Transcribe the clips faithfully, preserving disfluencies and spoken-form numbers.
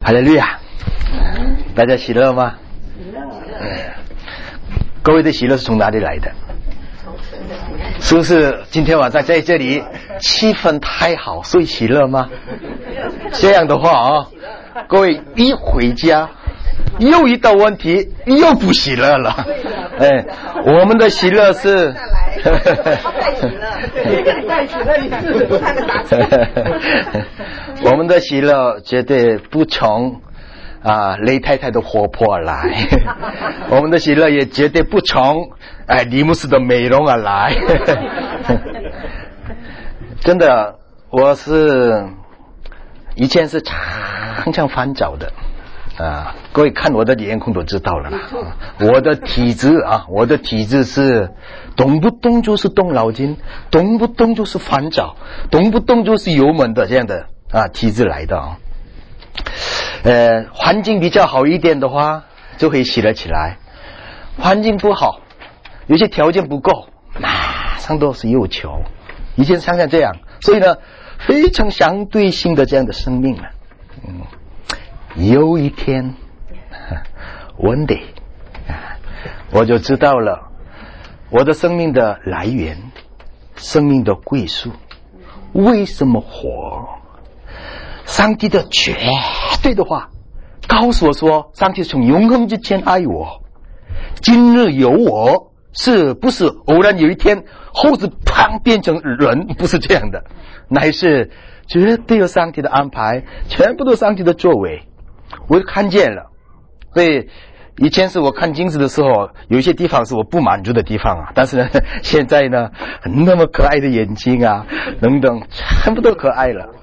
哈利路亚！大家喜乐吗？喜乐。各位的喜乐是从哪里来的？是不是今天晚上在这里气氛太好，所以喜乐吗？这样的话啊，各位一回家又遇到问题，又不喜乐了。哎，我们的喜乐是我们的喜乐绝对不从啊雷太太的活泼而来，我们的喜乐也绝对不从哎李牧师的美容而来。真的，我是以前是常常翻找的啊，各位看我的脸孔都知道了啦。我的体质啊，我的体质是动不动就是动脑筋，动不动就是翻找，动不动就是油门的这样的啊体质来的啊。呃，环境比较好一点的话，就可以喜乐起来；环境不好，有些条件不够，马上都是忧愁。以前常常这样，所以呢，非常相对性的这样的生命了。嗯。有一天 one day 我就知道了我的生命的来源，生命的归宿，为什么活。上帝的绝对的话告诉我说，上帝从永恒之前爱我，今日有我，是不是偶然有一天猴子砰变成人，不是这样的，乃是绝对有上帝的安排，全部都是上帝的作为。我就看见了，所以以前是我看镜子的时候，有一些地方是我不满足的地方啊，但是呢，现在呢，那么可爱的眼睛啊，等等，全部都可爱了。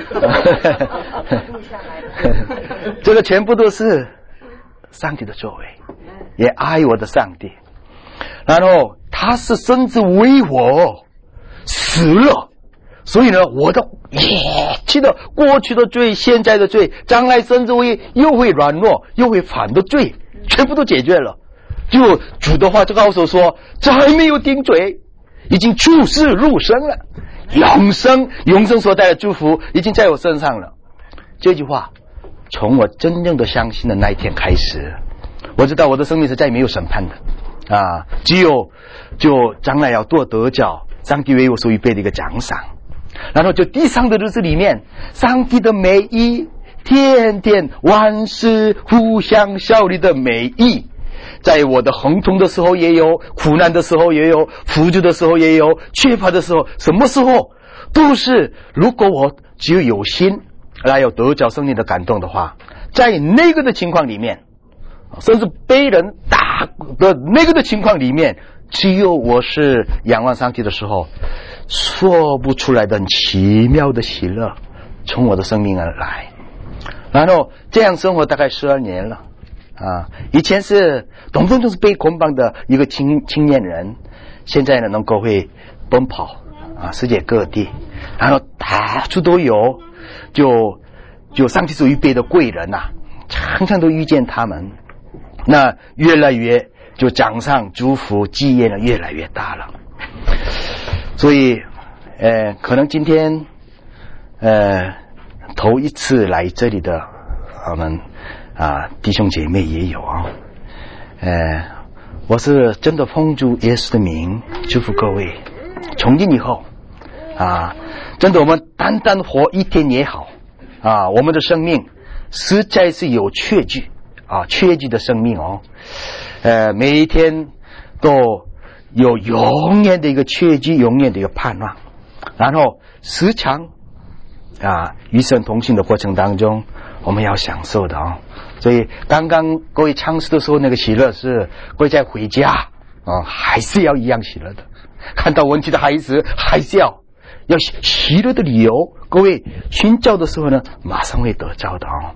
这个全部都是上帝的作为，也爱我的上帝。然后他是甚至为我死了。所以呢，我的也记得过去的罪，现在的罪，将来甚至会又会软弱又会反的罪，全部都解决了。就主的话就告诉我说，这还没有定罪，已经出世入生了，永生永生所带的祝福已经在我身上了。这句话从我真正的相信的那一天开始，我知道我的生命是再没有审判的啊，只有就将来要多得着上帝为我所预备的一个奖赏。然后就地上的日子里面，上帝的美意，天天万事互相效力的美意，在我的疼痛的时候也有，苦难的时候也有，富足的时候也有，缺乏的时候，什么时候都是，如果我只有有心来有得着圣灵的感动的话，在那个的情况里面，甚至被人打的那个的情况里面，只有我是仰望上帝的时候，说不出来的很奇妙的喜乐从我的生命而来。然后这样生活大概十二年了啊，以前是动不动就是被捆绑的一个青青年人，现在呢能够会奔跑啊世界各地，然后到处都有，就就上帝所预备的贵人呐、啊，常常都遇见他们，那越来越就掌上祝福基业呢越来越大了。所以呃可能今天呃头一次来这里的我们啊弟兄姐妹也有啊，呃我是真的奉主耶稣的名祝福各位，从今以后啊真的我们单单活一天也好啊，我们的生命实在是有确据啊，确据的生命哦，呃每一天都有永远的一个确据，永远的一个盼望，然后时常啊与神同行的过程当中我们要享受的哦。所以刚刚各位唱诗的时候那个喜乐是各位在回家啊还是要一样喜乐的，看到问题的孩子还是要要喜乐的理由，各位寻找的时候呢马上会得着的哦。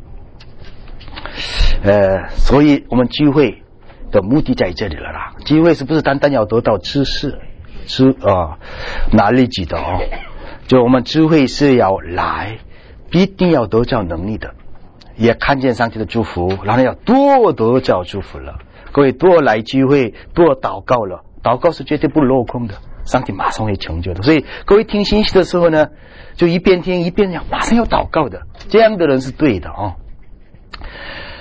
呃所以我们聚会的目的在这里了啦，聚会是不是单单要得到知识知啊哪里记得哦，就我们聚会是要来必定要得着能力的，也看见上帝的祝福，然后要多得着祝福了。各位多来聚会多祷告了，祷告是绝对不落空的，上帝马上会成就的。所以各位听信息的时候呢，就一边听一边要马上要祷告的，这样的人是对的哦。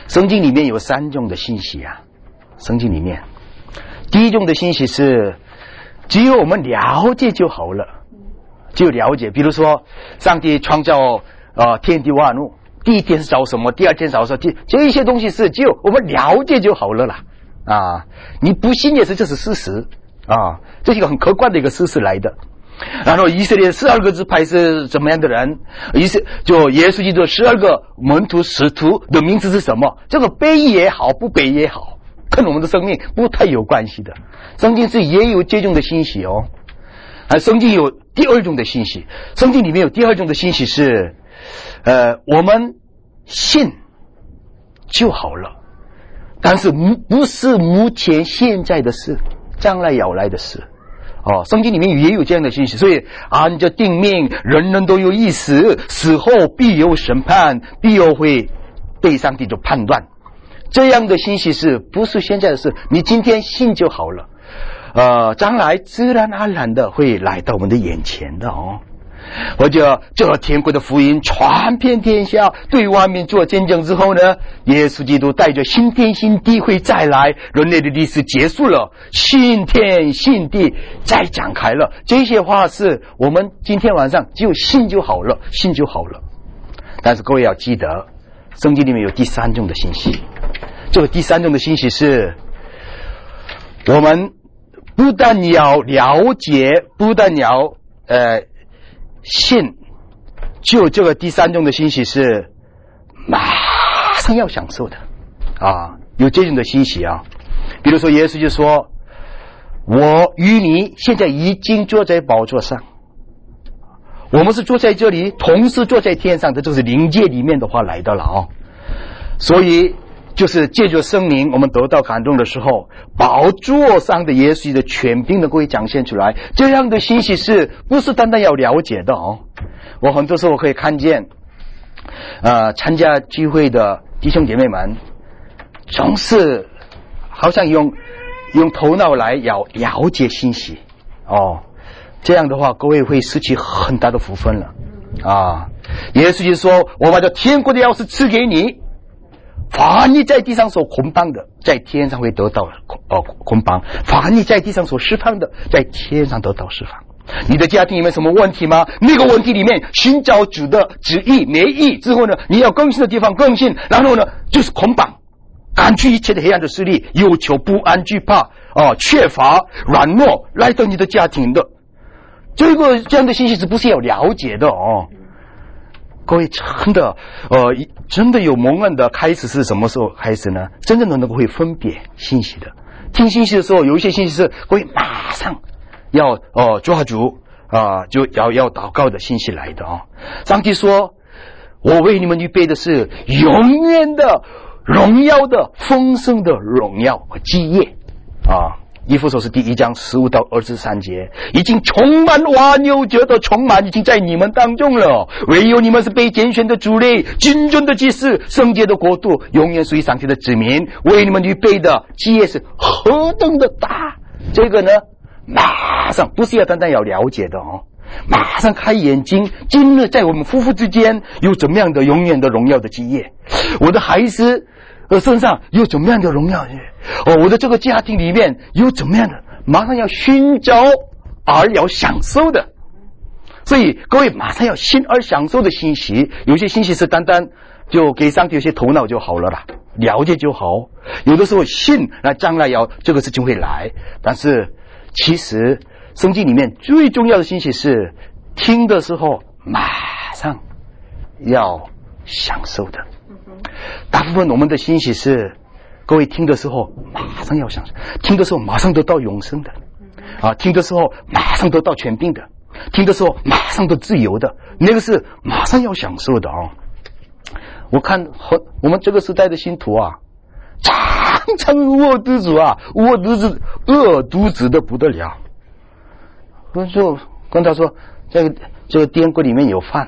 圣经里面有三种的信息啊，圣经里面第一种的信息是只有我们了解就好了，只有了解。比如说上帝创造呃天地万物，第一天是造什么，第二天造什么，这一些东西是只有我们了解就好了啦啊！你不信也是这是事实啊，这是一个很客观的一个事实来的。然后以色列十二个支派是怎么样的人，以色就耶稣基督十二个门徒使徒的名字是什么，这个背也好不背也好，跟我们的生命不太有关系的。圣经是也有这种的信息哦。啊，圣经有第二种的信息，圣经里面有第二种的信息是呃我们信就好了，但是不是目前现在的事，将来要来的事哦。圣经里面也有这样的信息，所以按着定命，人人都有意思，死后必有审判，必有会被上帝就判断。这样的信息是不是现在的事？你今天信就好了，呃，将来自然而然的会来到我们的眼前的哦。或者这天国的福音传遍天下，对外面做见证之后呢，耶稣基督带着新天新地会再来，人类的历史结束了，新天新地再展开了。这些话是我们今天晚上只有信就好了，信就好了。但是各位要记得，圣经里面有第三种的信息，这个第三种的信息是我们不但要了解，不但要呃信，就这个第三种的信息是马上要享受的啊，有这种的信息啊。比如说耶稣就说，我与你现在已经坐在宝座上，我们是坐在这里，同时坐在天上的，这是灵界里面的话来的了啊。所以就是借着圣灵我们得到感动的时候，宝座上的耶稣的权柄能够展现出来。这样的信息是不是单单要了解的哦？我很多时候我可以看见呃，参加聚会的弟兄姐妹们总是好像用用头脑来要了解信息哦，这样的话各位会失去很大的福分了啊。耶稣就说，我把这天国的钥匙赐给你，凡你在地上所捆绑的，在天上会得到呃捆绑；凡你在地上所释放的，在天上得到释放。你的家庭里面什么问题吗？那个问题里面寻找主的旨意美意之后呢，你要更新的地方更新，然后呢就是捆绑，赶去一切的黑暗的势力，忧愁不安惧怕啊、呃、缺乏软弱来到你的家庭的。这个这样的信息是不是要了解的哦？各位真的呃，真的有蒙恩的开始是什么时候开始呢？真正的能够会分别信息的，听信息的时候，有一些信息是各位马上要呃抓住啊、呃，就要要祷告的信息来的哦。上帝说，我为你们预备的是永远的荣耀的丰盛的荣耀和基业啊。以弗所书第一章十五到二十三节，已经充满哇牛觉得充满已经在你们当中了，唯有你们是被拣选的族类，君尊的祭司，圣洁的国度，永远属于上帝的子民，为你们预备的基业是何等的大。这个呢马上不是要单单要了解的哦，马上开眼睛，今日在我们夫妇之间有怎么样的永远的荣耀的基业，我的孩子呃身上有怎么样的荣耀哦，我的这个家庭里面有怎么样的，马上要寻找而要享受的。所以各位马上要信而享受的信息，有些信息是单单就给上帝有些头脑就好了啦，了解就好。有的时候信那将来要这个事情会来，但是其实圣经里面最重要的信息是听的时候马上要享受的。大部分我们的信息是各位听的时候马上要享受，听的时候马上得到永生的啊，听的时候马上得到权柄的，听的时候马上得自由的，那个是马上要享受的啊。我看我们这个时代的信徒啊，常常饿肚子啊，饿肚子饿肚子的不得了。我就跟他说，这个这个电锅里面有饭。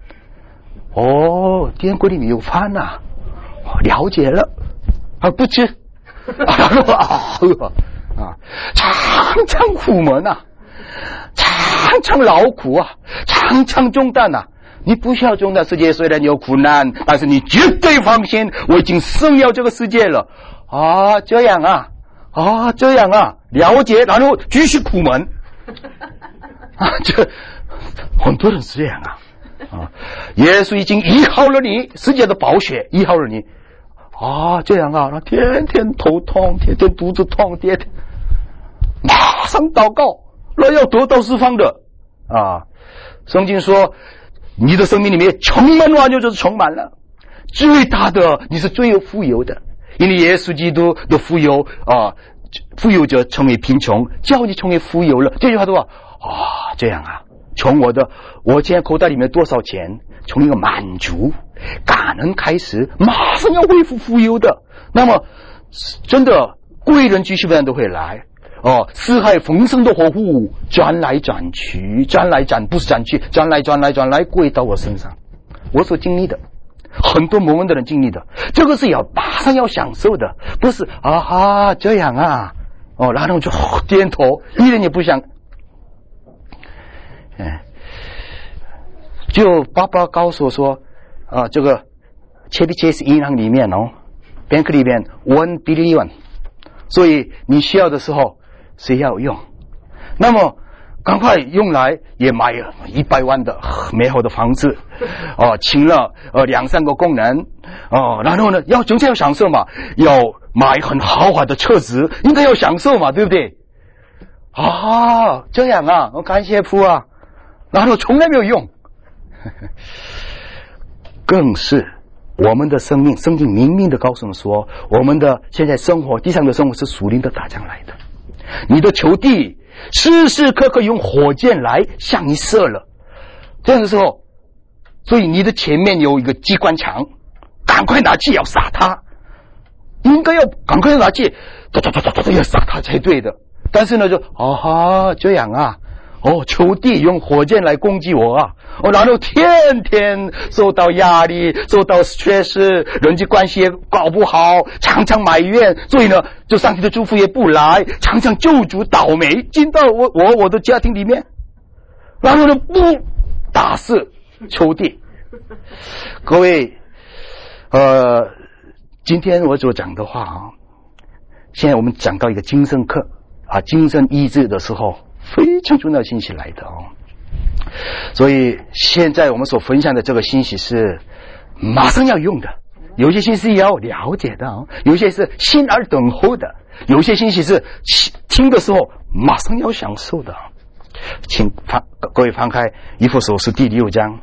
哦，电锅里面有饭呐、啊，了解了啊，不吃啊，常常苦闷呐、啊，常常劳苦啊，常常重担呐、啊， 你不需要中的世界虽然有苦难，但是你绝对放心，我已经胜了这个世界了。啊，这样啊，啊，这样啊，了解，然后继续苦闷。啊，这很多人是这样啊。啊，耶稣已经医好了你，世界的宝血医好了你。啊，这样啊，天天头痛，天天肚子痛，天天马上祷告，那要得到释放的啊。圣经说，你的生命里面充满完全就是充满了。最大的，你是最有富有的，因为耶稣基督的富有啊，富有者成为贫穷，叫你成为富有了。这句话的话，啊，这样啊。从我的我现在口袋里面多少钱，从一个满足感恩开始，马上要恢复富有的。那么真的贵人继续不然都会来哦，四海丰盛的货物转来转去，转来转不是转去，转来转来转来归到我身上。我所经历的，很多蒙恩的人经历的，这个是要马上要享受的，不是啊哈这样啊哦，然后就、哦、点头，一点也不想。嗯，就爸爸告诉我说，啊，这个 Chevy Chase 银行里面哦 ，bank 里面 one billion， 所以你需要的时候谁要用，那么赶快用来也买一百万的美好的房子，哦，请了呃两三个工人，哦，然后呢要整天要享受嘛，要买很豪华的车子，应该要享受嘛，对不对？啊，这样啊，我感谢父啊。然后从来没有用，更是我们的生命，圣经明明的告诉我们说，我们的现在生活，地上的生活是属灵的打仗来的。你的仇敌时时刻刻用火箭来向你射了，这样的时候，所以你的前面有一个机关枪，赶快拿气要杀他，应该要赶快拿气，哒哒哒哒哒要杀他才对的。但是呢，就啊哈这样啊。哦，仇敌用火箭来攻击我啊！哦，然后天天受到压力，受到 stress， 人际关系也搞不好，常常埋怨，所以呢，就上帝的祝福也不来，常常救主倒霉进到我我我的家庭里面，然后呢，不打死仇敌。各位，呃，今天我所讲的话啊，现在我们讲到一个精神课啊，精神医治的时候。非常重要的信息来的哦，所以现在我们所分享的这个信息是马上要用的，有些信息要了解的哦，有些是心而等候的，有些信息是听的时候马上要享受的。请翻各位翻开以弗所书第六章。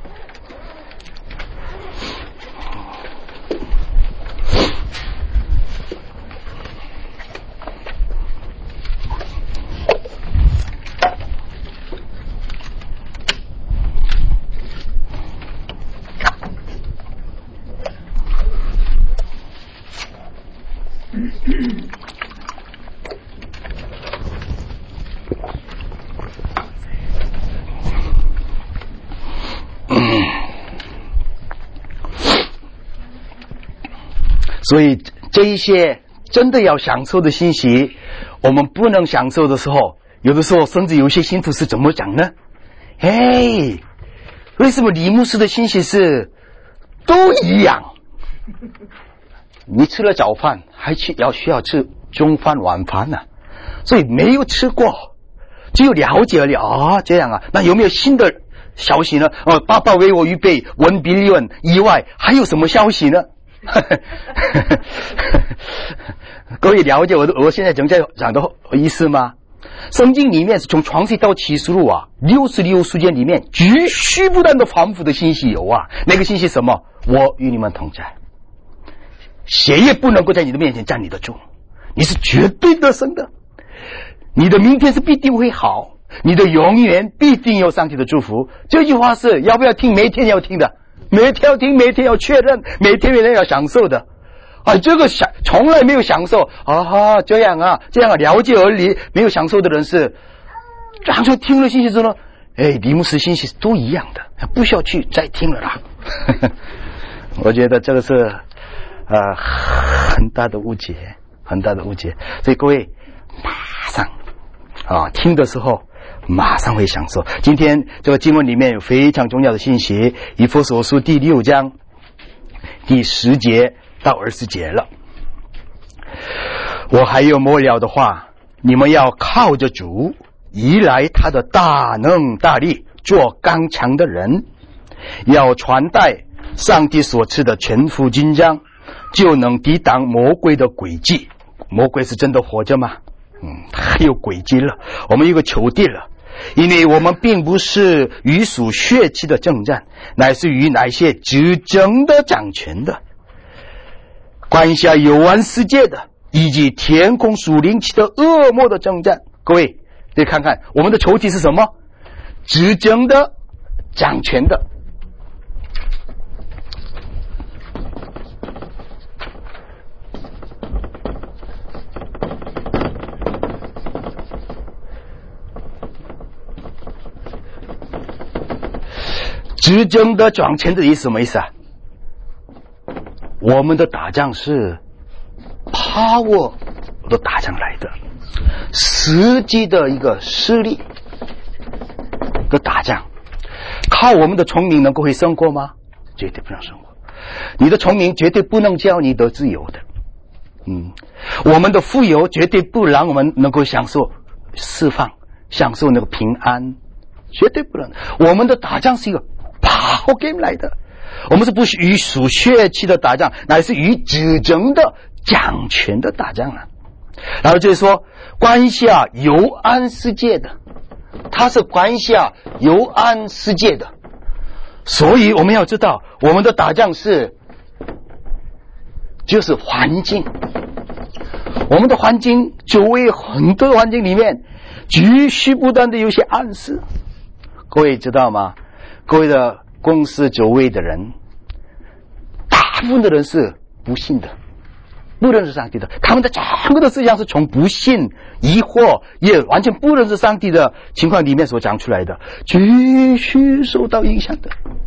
所以这一些真的要享受的信息，我们不能享受的时候，有的时候甚至有些信徒是怎么讲呢？哎，为什么李牧师的信息是都一样？你吃了早饭还去要需要吃中饭晚饭呢、啊？所以没有吃过，只有了解了啊，这样啊，那有没有新的消息呢？哦，爸爸为我预备one billion以外，还有什么消息呢？各位了解我的我现在正在讲的意思吗？圣经里面是从创世到启示录啊，六十六书卷里面继续不断的反复的信息有啊，那个信息什么？我与你们同在，谁也不能够在你的面前站立得住，你是绝对得胜的，你的明天是必定会好，你的永远必定有上帝的祝福。这句话是要不要听？每天要听的，每天要听，每天要确认，每天每天要享受的。啊，这个享从来没有享受啊哈，这样啊，这样啊，了解而已，没有享受的人是，然后听了信息之后，哎，李牧师信息都一样的，不需要去再听了啦。我觉得这个是呃很大的误解，很大的误解。所以各位马上啊听的时候马上会享受。今天这个经文里面有非常重要的信息，以弗所书第六章第十节到二十节了。我还有末了的话，你们要靠着主，依赖他的大能大力，做刚强的人，要传带上帝所赐的全副军装，就能抵挡魔鬼的诡计。魔鬼是真的活着吗？嗯，他有诡计了，我们有个仇敌了。因为我们并不是与属血气的征战，乃是与那些执政的掌权的，管辖幽暗世界的，以及天空属灵气的恶魔的征战。各位得看看我们的仇敌是什么？执政的，掌权的。执政的掌权的意思什么意思啊？我们的打仗是 power 的打仗来的，实际的一个势力的打仗，靠我们的聪明能够会胜过吗？绝对不能胜过。你的聪明绝对不能叫你得自由的，嗯，我们的富有绝对不让我们能够享受释放，享受那个平安，绝对不能。我们的打仗是一个跑 game 来的，我们是不是与属血气的打仗，乃是与执政的掌权的打仗啊。然后就是说关下幽暗世界的，它是关下幽暗世界的，所以我们要知道我们的打仗是就是环境，我们的环境周围很多环境里面继续不断的有些暗示。各位知道吗？各位的公司周围的人，大部分的人是不信的，不认识上帝的，他们的整个的思想是从不信、疑惑，也完全不认识上帝的情况里面所讲出来的，继续受到影响的，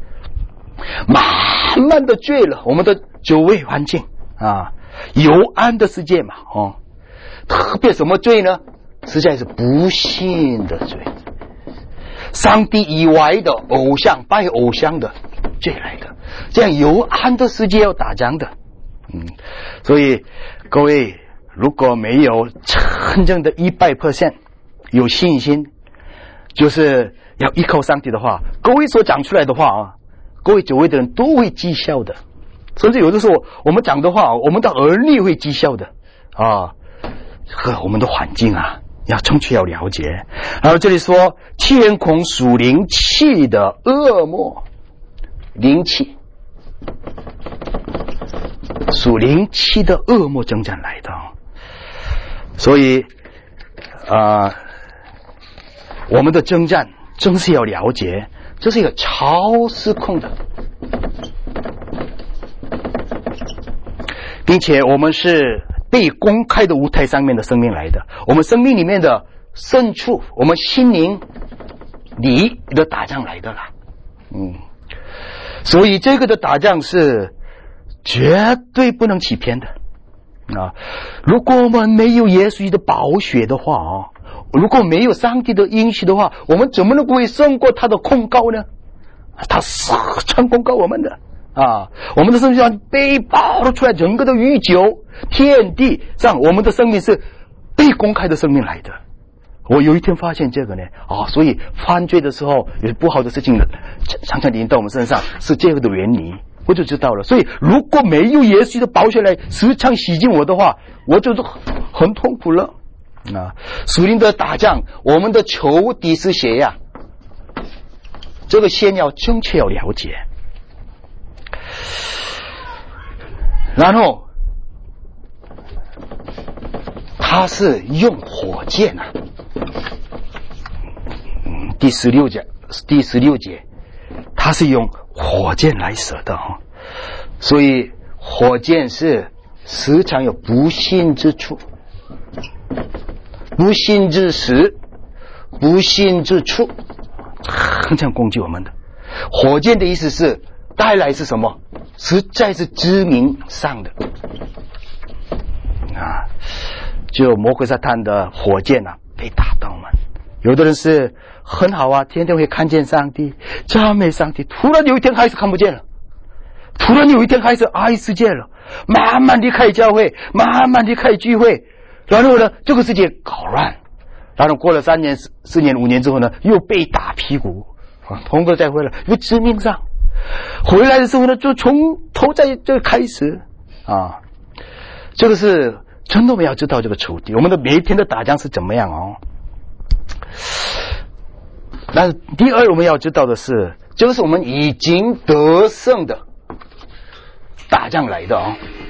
慢慢的坠了我们的周围环境啊，幽暗的世界嘛，哦，特别什么罪呢？实在是不信的罪，上帝以外的偶像，拜偶像的罪来的，这样幽暗的世界要打仗的。嗯，所以各位如果没有真正的一百 percent 有信心，就是要依靠上帝的话，各位所讲出来的话啊，各位周围的人都会讥笑的，甚至有的时候我们讲的话，我们的儿女会讥笑的啊，和我们的环境啊要正确要了解。然后这里说天空属灵气的恶魔，灵气属灵气的恶魔征战来的，所以啊、呃，我们的征战真是要了解，这是一个超时空的，并且我们是被公开的舞台上面的生命来的，我们生命里面的深处，我们心灵里的打仗来的啦。嗯，所以这个的打仗是绝对不能欺骗的啊！如果我们没有耶稣的宝血的话啊，如果没有上帝的应许的话，我们怎么能够会胜过他的控告呢？他时常控告我们的啊！我们的生命上被爆了出来，整个的宇宙天地上，我们的生命是被公开的生命来的。我有一天发现这个呢，啊，所以犯罪的时候有不好的事情常常临到我们身上，是这个的原理，我就知道了。所以如果没有耶稣的宝血来时常洗净我的话，我就很痛苦了啊！属灵的打仗，我们的仇敌是谁呀？这个先要正确要了解。然后他是用火箭啊，嗯，第十六节，第十六节，他是用火箭来射的啊，所以火箭是时常有不信之处，不信之时，不信之处，常常攻击我们的。火箭的意思是带来是什么？实在是致命伤的啊！就魔鬼撒旦的火箭啊，被打到我们， 有的人是很好啊，天天会看见上帝，赞美上帝，突然有一天开始看不见了，突然有一天开始爱世界了，慢慢离开教会，慢慢离开聚会，然后呢这个世界搞乱，然后过了三年四年五年之后呢，又被打屁股啊，通过再回来又致命伤，回来的时候呢就从头再这开始啊，这个是真的我们要知道这个仇敌，我们的每一天的打仗是怎么样哦。但是第二我们要知道的是，这个是我们已经得胜的打仗来的哦，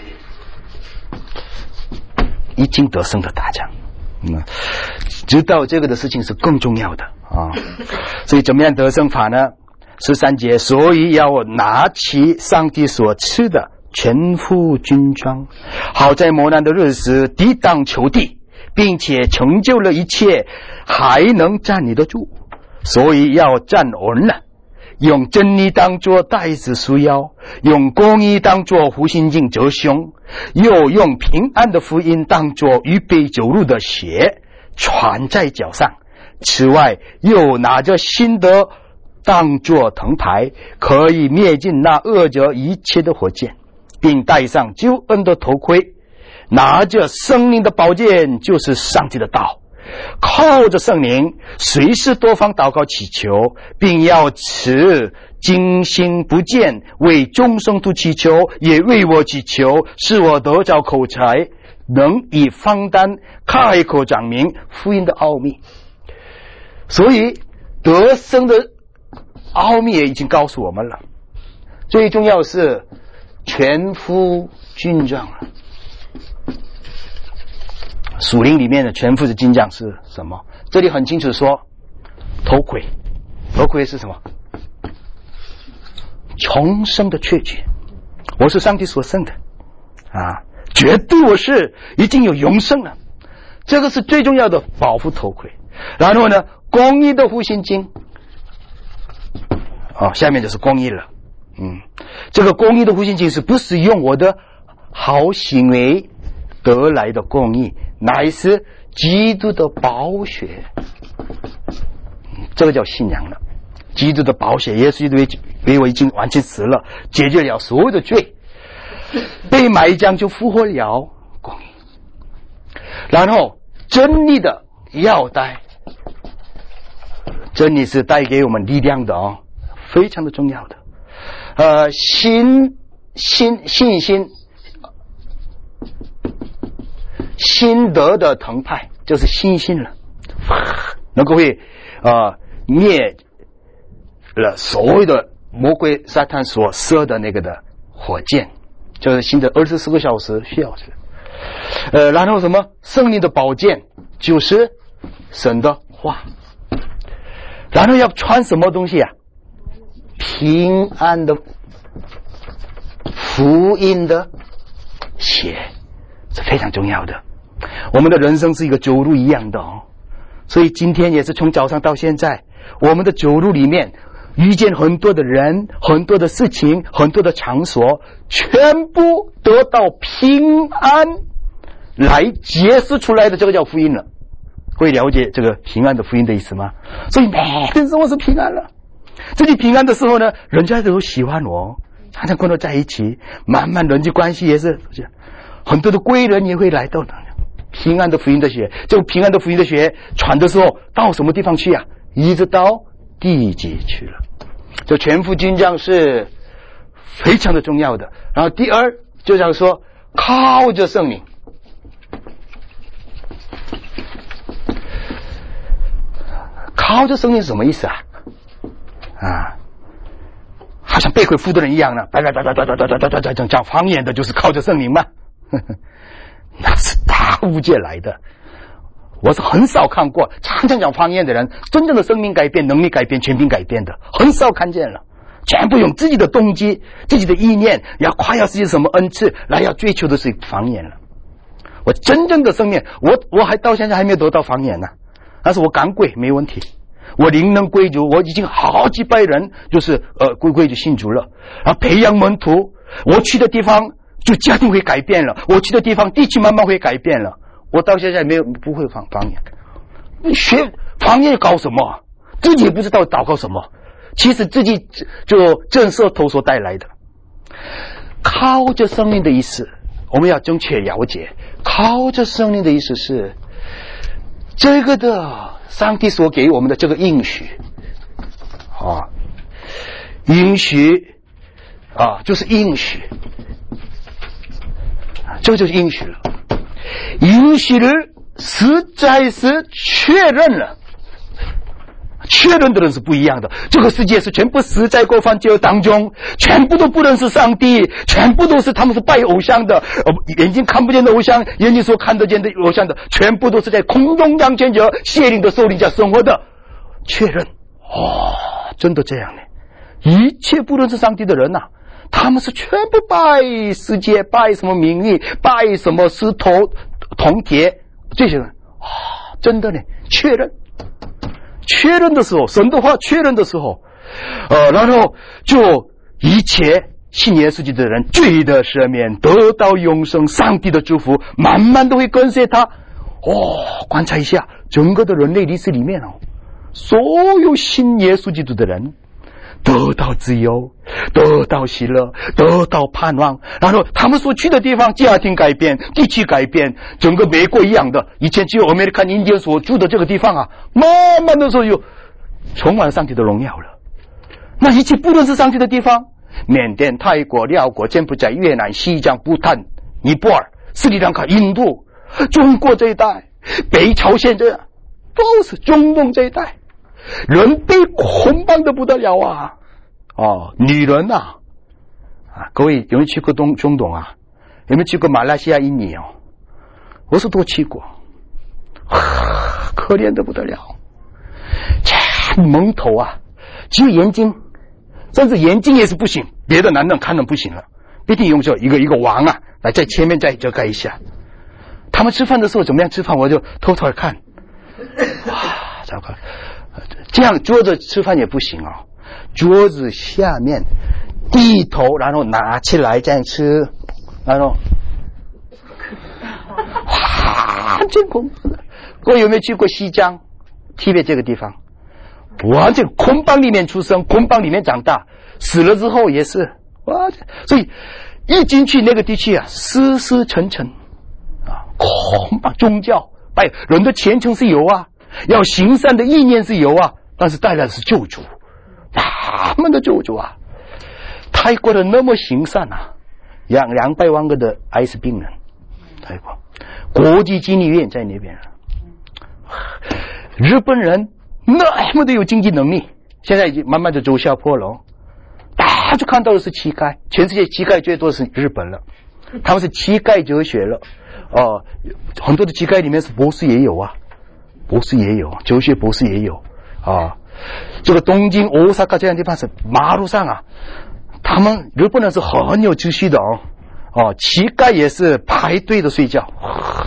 已经得胜的打仗。嗯，知道这个的事情是更重要的啊。所以怎么样得胜法呢？十三节，所以要拿起上帝所赐的全副军装，好在磨难的日子抵挡仇敌，并且成就了一切，还能站立得住。所以要站稳了，用真理当作带子束腰，用公义当作护心镜遮胸，又用平安的福音当作预备走路的鞋穿在脚上。此外又拿着新的当作藤牌，可以灭尽那恶者一切的火箭，并戴上救恩的头盔，拿着生命的宝剑，就是上帝的道，靠着圣灵随时多方祷告祈求，并要持精心不见，为众圣徒祈求，也为我祈求，使我得着口才，能以方单开口讲明福音的奥秘。所以得胜的奥秘也已经告诉我们了，最重要是全副军装了。属灵里面的全副的军装是什么？这里很清楚说头盔，头盔是什么？重生的确据，我是上帝所生的啊，绝对我是已经有永生了，这个是最重要的保护头盔。然后呢，公义的护心镜，哦，下面就是公义了。嗯，这个公义的护心镜是不是用我的好行为得来的公义，乃是基督的宝血，这个叫信仰了。基督的宝血，耶稣为为我已经完全死了，解决了所有的罪，被埋葬就复活了公义。然后真理的腰带，真理是带给我们力量的哦，非常的重要的。呃，信信信心心得的藤牌就是信心了，能够会呃灭了所有的魔鬼撒旦所射的那个的火箭，就是新的二十四个小时需要的。呃，然后什么圣灵的宝剑就是神的话，然后要穿什么东西啊？平安的福音的鞋是非常重要的。我们的人生是一个走路一样的哦，所以今天也是从早上到现在，我们的走路里面遇见很多的人，很多的事情，很多的场所，全部得到平安来解释出来的，这个叫福音了。会了解这个平安的福音的意思吗？所以每天生活是平安了。自己平安的时候呢，人家都喜欢我，常常跟我在一起，慢慢人际关系也是很多的贵人也会来到平安的福音的血。这个平安的福音的血传的时候到什么地方去啊？一直到地极去了。这全副军装是非常的重要的。然后第二就想说靠着圣灵，靠着圣灵是什么意思啊？啊，好像被鬼附的人一样呢，讲讲方言的就是靠着圣灵嘛，那是大误解来的。我是很少看过常常讲方言的人真正的生命改变、能力改变、全凭改变的，很少看见了。全部用自己的动机、自己的意念，要夸耀自己什么恩赐，来要追求的是方言了。我真正的生命，我我还到现在还没有得到方言呢，但是我赶鬼没问题。我灵能归主，我已经好几百人就是呃归归就信主了，然后培养门徒，我去的地方就家庭会改变了，我去的地方地区慢慢会改变了。我到现在没有不会方方言， 你学方言搞什么？自己也不知道祷告什么，其实自己就震慑头所带来的。靠着生命的意思，我们要正确了解，靠着生命的意思是这个的上帝所给我们的这个应许啊，应许啊，就是应许，这个就是应许了。应许了实在是确认了，确认的人是不一样的。这个世界是全部死在过犯罪当中，全部都不认识上帝，全部都是他们是拜偶像的，眼睛看不见的偶像，眼睛所看得见的偶像的，全部都是在空中掌权者邪灵的首领下生活的。确认哦，真的这样呢？一切不认识上帝的人呐、啊，他们是全部拜世界，拜什么名利，拜什么石头铜铁，这些人啊，真的呢？确认。确认的时候，神的话确认的时候，呃，然后就一切信耶稣基督的人罪得赦免，得到永生，上帝的祝福慢慢都会跟随他。哦，观察一下整个的人类历史里面哦，所有信耶稣基督的人得到自由，得到喜乐，得到盼望，然后他们所去的地方家庭改变，地区改变，整个美国一样的，以前只有 American Indian 所住的这个地方啊，慢慢的时候又充满上帝的荣耀了。那一切不认识上帝的地方，缅甸、泰国、辽国、柬埔寨、越南、西藏、不丹、尼泊尔、斯里兰卡、印度、中国这一带，北朝鲜这样，都是中东这一带，人被捆绑的不得了啊！哦，女人呐、啊，啊，各位有没有去过东中东啊？有没有去过马来西亚、印尼哦？我是都去过，可怜的不得了，这蒙头啊，只有眼睛，甚至眼睛也是不行，别的男人看人不行了，必定用这一个一个网啊来在前面再遮盖一下。他们吃饭的时候怎么样吃饭，我就偷偷看，哇，糟糕！这样桌子吃饭也不行哦，桌子下面低头，然后拿起来这样吃，然后哇，真恐怖的！各位有没有去过西藏、特别这个地方？哇，这个捆绑里面出生，捆绑里面长大，死了之后也是哇，所以一进去那个地区啊，湿湿沉沉啊，捆绑宗教，哎，人的虔诚是有啊，要行善的意念是有啊。但是带来的是救主，他们的救主啊！泰国人那么行善啊，两两百万个的艾滋病人，泰国国际经理院在那边，日本人那么的有经济能力，现在已经慢慢的走下坡了。大家就看到的是乞丐，全世界乞丐最多的是日本了，他们是乞丐哲学了。哦、呃，很多的乞丐里面是博士也有啊，博士也有，哲学博士也有。啊，这个东京、大阪这样的地方是马路上啊，他们日本人是很有秩序的哦。哦，乞丐也是排队的睡觉，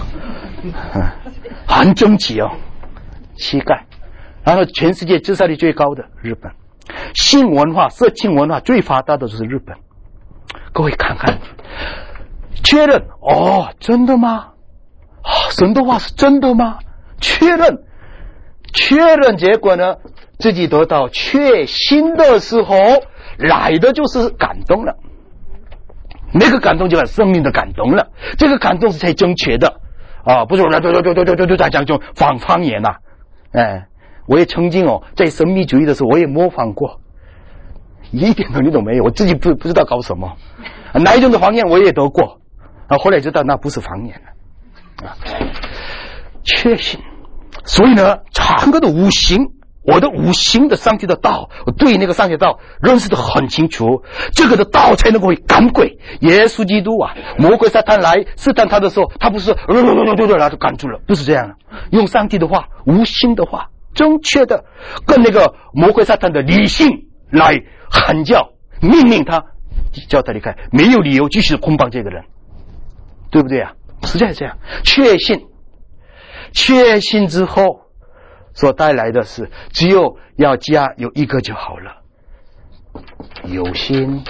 很整齐哦，乞丐。然后全世界自杀率最高的日本，性文化、色情文化最发达的就是日本。各位看看，确认哦，真的吗？啊，神的话是真的吗？确认。确认结果呢，自己得到确信的时候，来的就是感动了。那个感动就是生命的感动了，这个感动是才正确的啊，不是我来对对对对对对对在讲这种仿方言呐、啊。哎，我也曾经哦，在神秘主义的时候，我也模仿过，一点能力都没有，我自己不不知道搞什么，哪一种的方言我也得过，啊，后来知道那不是方言了啊，确信。所以呢，整个的五行，我的五行的上帝的道，我对那个上帝的道认识的很清楚，这个的道才能够赶鬼。耶稣基督啊，魔鬼撒旦来试探他的时候，他不是呃然后就赶住了，不是这样的，用上帝的话，无心的话，正确的跟那个魔鬼撒旦的理性来喊叫，命令他叫他离开，没有理由继续捆绑这个人，对不对啊？实在是这样，确信。确信之后所带来的是，只有要加有一个就好了，有心，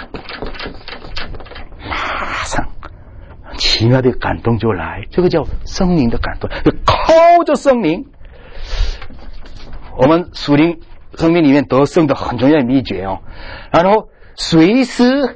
马上奇妙的感动就来，这个叫圣灵的感动，靠着圣灵我们属灵生命里面得胜的很重要的秘诀哦。然后随时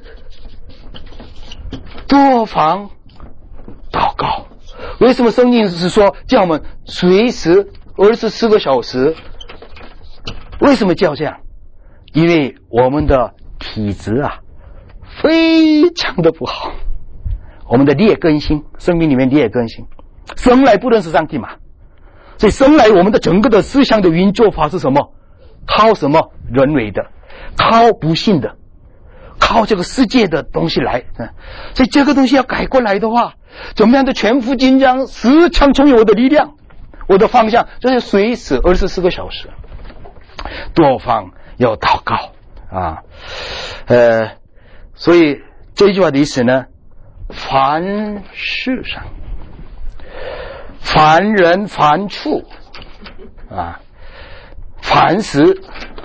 多方祷告。为什么圣经是说叫我们随时二十四个小时？为什么叫这样？因为我们的体质啊非常的不好，我们的劣根性，生命里面劣根性，生来不认识上帝嘛，所以生来我们的整个的思想的运作法是什么？靠什么？人为的，靠不幸的，靠这个世界的东西来。所以这个东西要改过来的话，怎么样的全副紧张，时常充有我的力量，我的方向就是随时二十四个小时多方要祷告啊。呃，所以这句话的意思呢，凡事上，凡人凡处啊，凡事，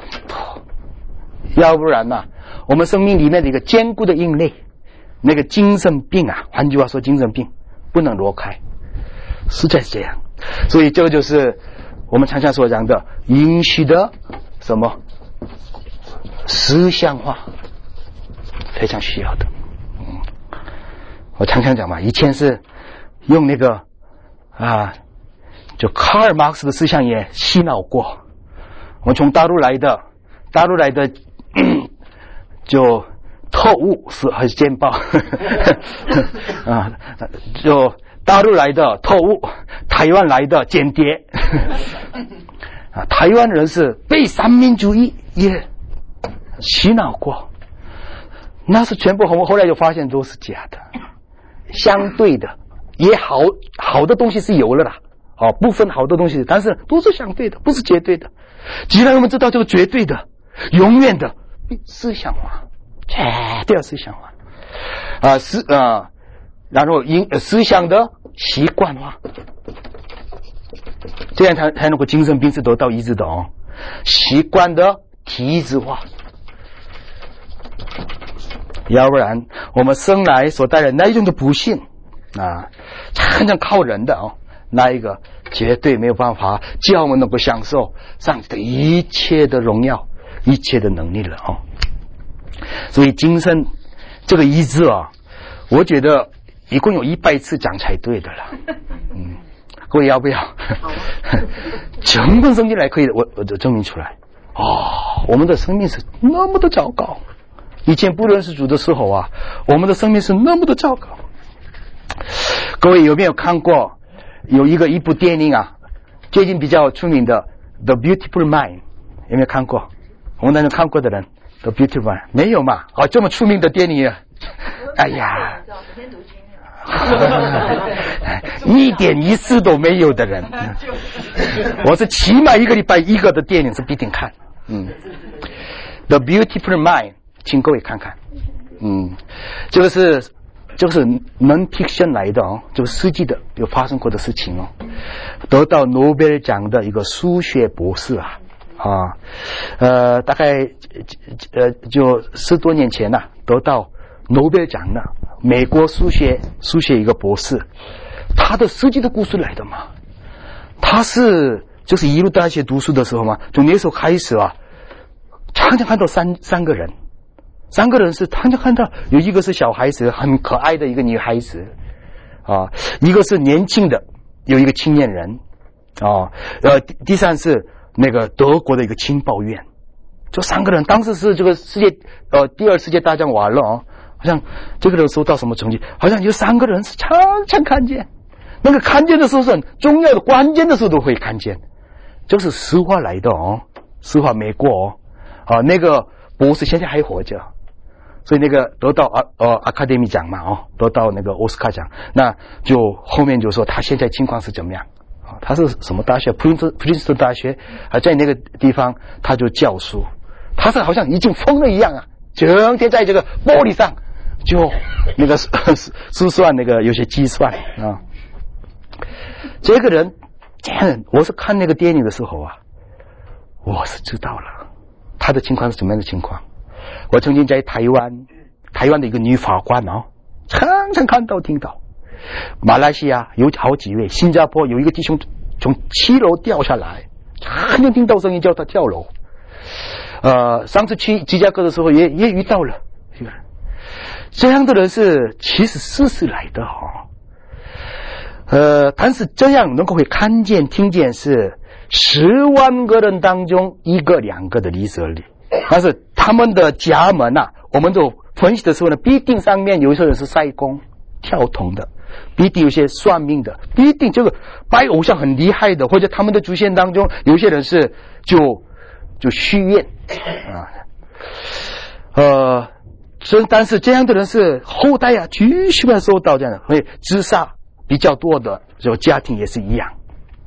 要不然呢、啊，我们生命里面的一个坚固的硬肋，那个精神病啊，换句话说，精神病不能挪开，实在是这样。所以这个就是我们常常所讲的允许的什么思想化，非常需要的。嗯，我常常讲嘛，以前是用那个啊，就卡尔马克思的思想也洗脑过。我从大陆来的，大陆来的就特务是还是奸报啊？就大陆来的特务，台湾来的间谍啊！台湾人是被三民主义也洗脑过，那是全部我们后来就发现都是假的，相对的也好，好的东西是有了啦，哦，部分好的东西，但是都是相对的，不是绝对的。既然我们知道这个绝对的、永远的思想化，绝对要思想化啊，思啊，然后因思想的习惯化，这样才才能够精神病是得到医治的哦。习惯的体制化，要不然我们生来所带来那一种的不幸啊，常常靠人的哦，那一个绝对没有办法叫我们能够享受上帝的一切的荣耀、一切的能力了哦。所以精神这个医治啊，我觉得一共有一百次讲才对的了。嗯，各位要不要？整本圣经来可以，我我就证明出来。哦，我们的生命是那么的糟糕。以前不认识主的时候啊，我们的生命是那么的糟糕。各位有没有看过有一个一部电影啊，最近比较出名的《The Beautiful Mind》，有没有看过？我们当中看过的人，《The Beautiful Mind》没有嘛？哦，这么出名的电影啊，哎呀，一点仪式都没有的人，我是起码一个礼拜一个的电影是必定看。嗯，《The Beautiful Mind》，请各位看看。嗯，这个是这个是 non-fiction 来的哦，这个实际的有发生过的事情哦，得到诺贝尔奖的一个数学博士啊啊，呃，大概呃就十多年前呐、啊，得到诺贝尔奖的美国数学数学一个博士，他的实际的故事来的嘛，他是就是一路大学读书的时候嘛，从那时候开始啊，常常看到三三个人。三个人是常常看到有一个是小孩子，很可爱的一个女孩子啊，一个是年轻的，有一个青年人啊，呃，第第三是那个德国的一个情报员。这三个人当时是这个世界呃第二世界大战完了啊，好像这个人收到什么成绩，好像有三个人是常常看见，那个看见的时候是很重要的，关键的时候都会看见，这是实话来的哦，实话美国哦啊，那个博士现在还活着。所以那个得到啊呃阿卡德米奖嘛哦，得到那个奥斯卡奖，那就后面就说他现在情况是怎么样啊？他是什么大学？普林斯普林斯顿大学啊，在那个地方他就教书，他是好像已经疯了一样啊，整天在这个玻璃上就那个数算那个有些计算啊。这个人，我是看那个电影的时候啊，我是知道了他的情况是怎么样的情况。我曾经在台湾，台湾的一个女法官哦，常常看到听到。马来西亚有好几位，新加坡有一个弟兄从七楼掉下来， 常常听到声音叫他跳楼。呃，上次去芝加哥的时候也也遇到了一个人，这样的人是其实世世来的哦。呃，但是这样能够会看见听见是十万个人当中一个两个的例子而已，但是他们的家门啊，我们就分析的时候呢，必定上面有一些人是塞工跳桶的，必定有些算命的，必定这个拜偶像很厉害的，或者他们的祖先当中有些人是就就许愿啊，呃，但是这样的人是后代啊继续的受到这样的，所以自杀比较多的，就家庭也是一样。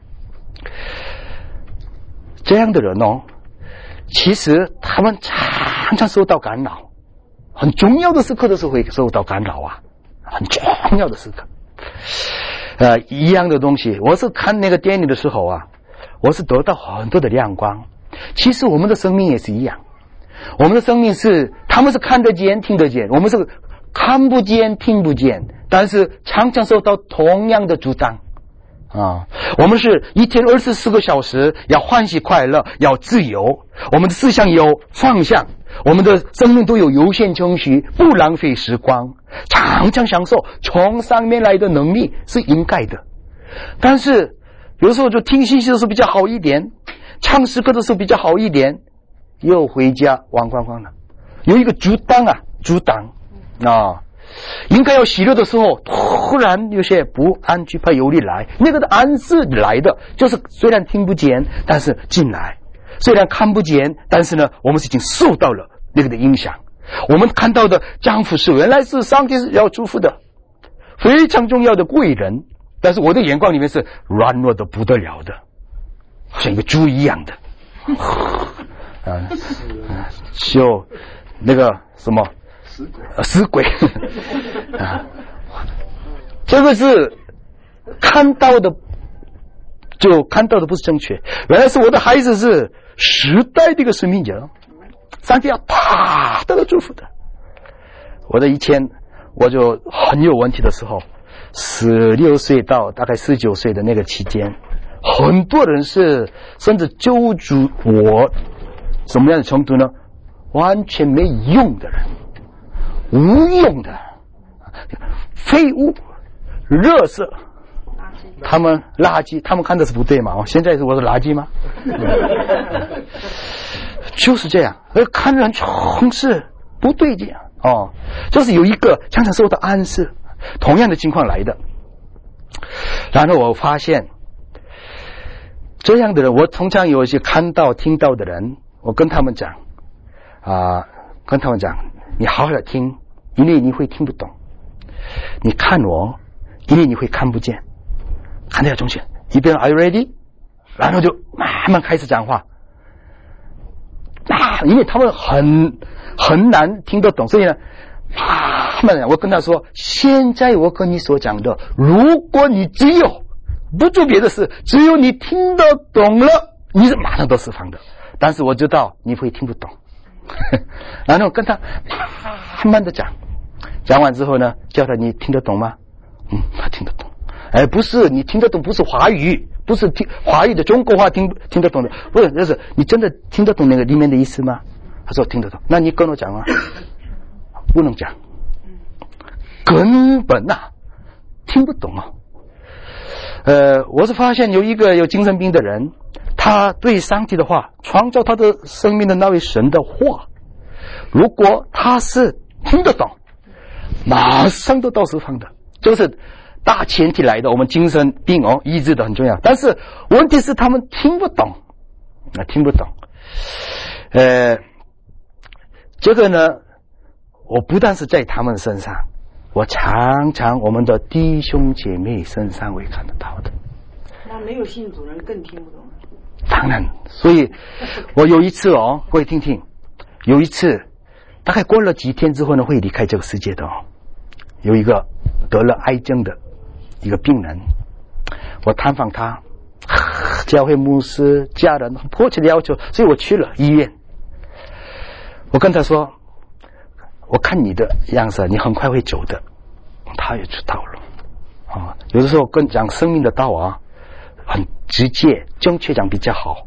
这样的人哦，其实他们常常受到干扰，很重要的时刻的时候会受到干扰啊，很重要的时刻。呃，一样的东西，我是看那个电影的时候啊，我是得到很多的亮光。其实我们的生命也是一样，我们的生命是他们是看得见听得见，我们是看不见听不见，但是常常受到同样的阻挡啊。我们是一天二十四个小时要欢喜快乐，要自由，我们的思想有方向，我们的生命都有有限程序，不浪费时光，常常享受从上面来的能力是应该的。但是有时候就听信息的时候比较好一点，唱诗歌的时候比较好一点，又回家忘光光了，有一个阻挡啊阻挡啊，应该要喜乐的时候突然有些不安惧怕有力来，那个的暗示来的就是虽然听不见但是进来，虽然看不见但是呢我们已经受到了那个的影响。我们看到的丈夫是原来是上帝是要祝福的非常重要的贵人，但是我的眼光里面是软弱的不得了的，好像一个猪一样的啊，就那个什么死鬼，呃、死鬼啊，这个是看到的，就看到的不是正确。原来是我的孩子是时代的一个生命者，上帝要大大的祝福的。我的以前我就很有问题的时候，十六岁到大概十九岁的那个期间，很多人是甚至救助我什么样的程度呢？完全没用的人，无用的废物、垃圾，他们垃圾，他们看的是不对嘛？现在是我是垃圾吗？就是这样，而看人总是不对劲哦，就是有一个常常受到暗示，同样的情况来的。然后我发现这样的人，我通常有一些看到听到的人，我跟他们讲啊、呃，跟他们讲，你好好的听，因为你会听不懂；你看我，因为你会看不见。看这个中间，一边 Are you ready？ 然后就慢慢开始讲话。啊，因为他们很很难听得懂，所以呢，慢慢的，我跟他说，现在我跟你所讲的，如果你只有不做别的事，只有你听得懂了，你是马上都释放的。但是我知道你会听不懂，然后跟他慢慢的讲，讲完之后呢，叫他你听得懂吗？嗯，他听得懂。哎，不是你听得懂，不是华语，不是听华语的中国话听听得懂的，不是，就是你真的听得懂那个里面的意思吗？他说听得懂，那你跟我讲啊，不能讲，根本啊听不懂啊。呃，我是发现有一个有精神病的人，他对上帝的话，创造他的生命的那位神的话，如果他是听得懂，马上都到释放的，就是大前提来的。我们精神病哦，医治的很重要，但是问题是他们听不懂啊，听不懂。呃，这个呢，我不但是在他们身上，我常常我们的弟兄姐妹身上会看得到的。 那没有信主人更听不懂。 当然，所以我有一次哦，各位听听，有一次大概过了几天之后呢，会离开这个世界的哦，有一个得了癌症的一个病人，我探访他，教会牧师家人很迫切的要求，所以我去了医院。我跟他说，我看你的样子你很快会走的，他也知道了啊。有的时候跟讲生命的道啊，很直接正确讲比较好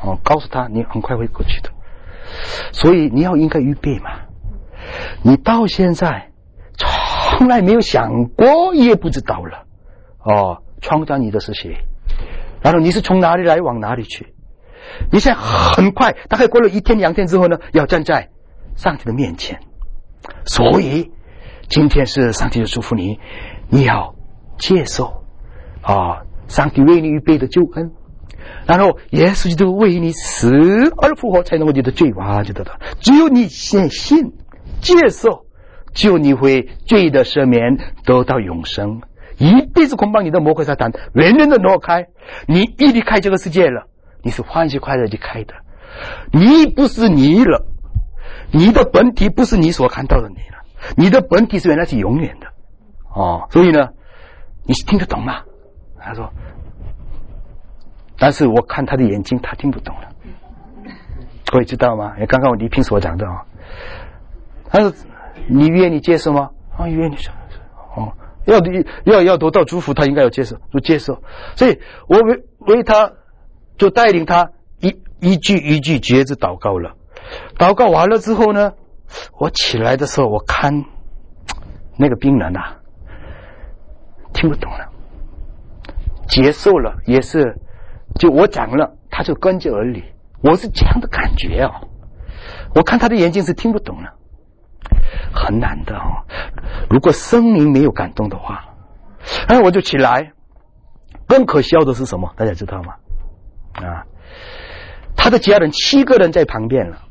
哦，告诉他你很快会过去的。所以你要应该预备嘛。你到现在从来没有想过，也不知道了。哦，创造你的是谁？然后你是从哪里来，往哪里去？你现在很快，大概过了一天两天之后呢，要站在上帝的面前。所以今天是上帝的祝福你，你要接受啊，上帝为你预备的救恩。然后耶稣基督为你死而复活，才能够你的罪完就得到。只有你先信接受，只有你会罪的赦免，得到永生。一辈子恐怕你的魔鬼撒旦远远的挪开。你一离开这个世界了，你是欢喜快乐离开的。你不是你了，你的本体不是你所看到的你了，你的本体是原来是永远的。哦，所以呢，你听得懂吗？他说，但是我看他的眼睛，他听不懂了。各位知道吗？刚刚我李平所讲的啊，他说你愿意接受吗？啊，愿意。哦，要要要得到祝福，他应该要接受，就接受。所以我为为他就带领他一一句一句接着祷告了。祷告完了之后呢，我起来的时候，我看那个病人啊，听不懂了，接受了，也是就我讲了，他就跟着而理。我是这样的感觉哦，我看他的眼睛是听不懂了，很难的哦。如果生命没有感动的话，然后我就起来。更可笑的是什么？大家知道吗？啊，他的家人七个人在旁边了，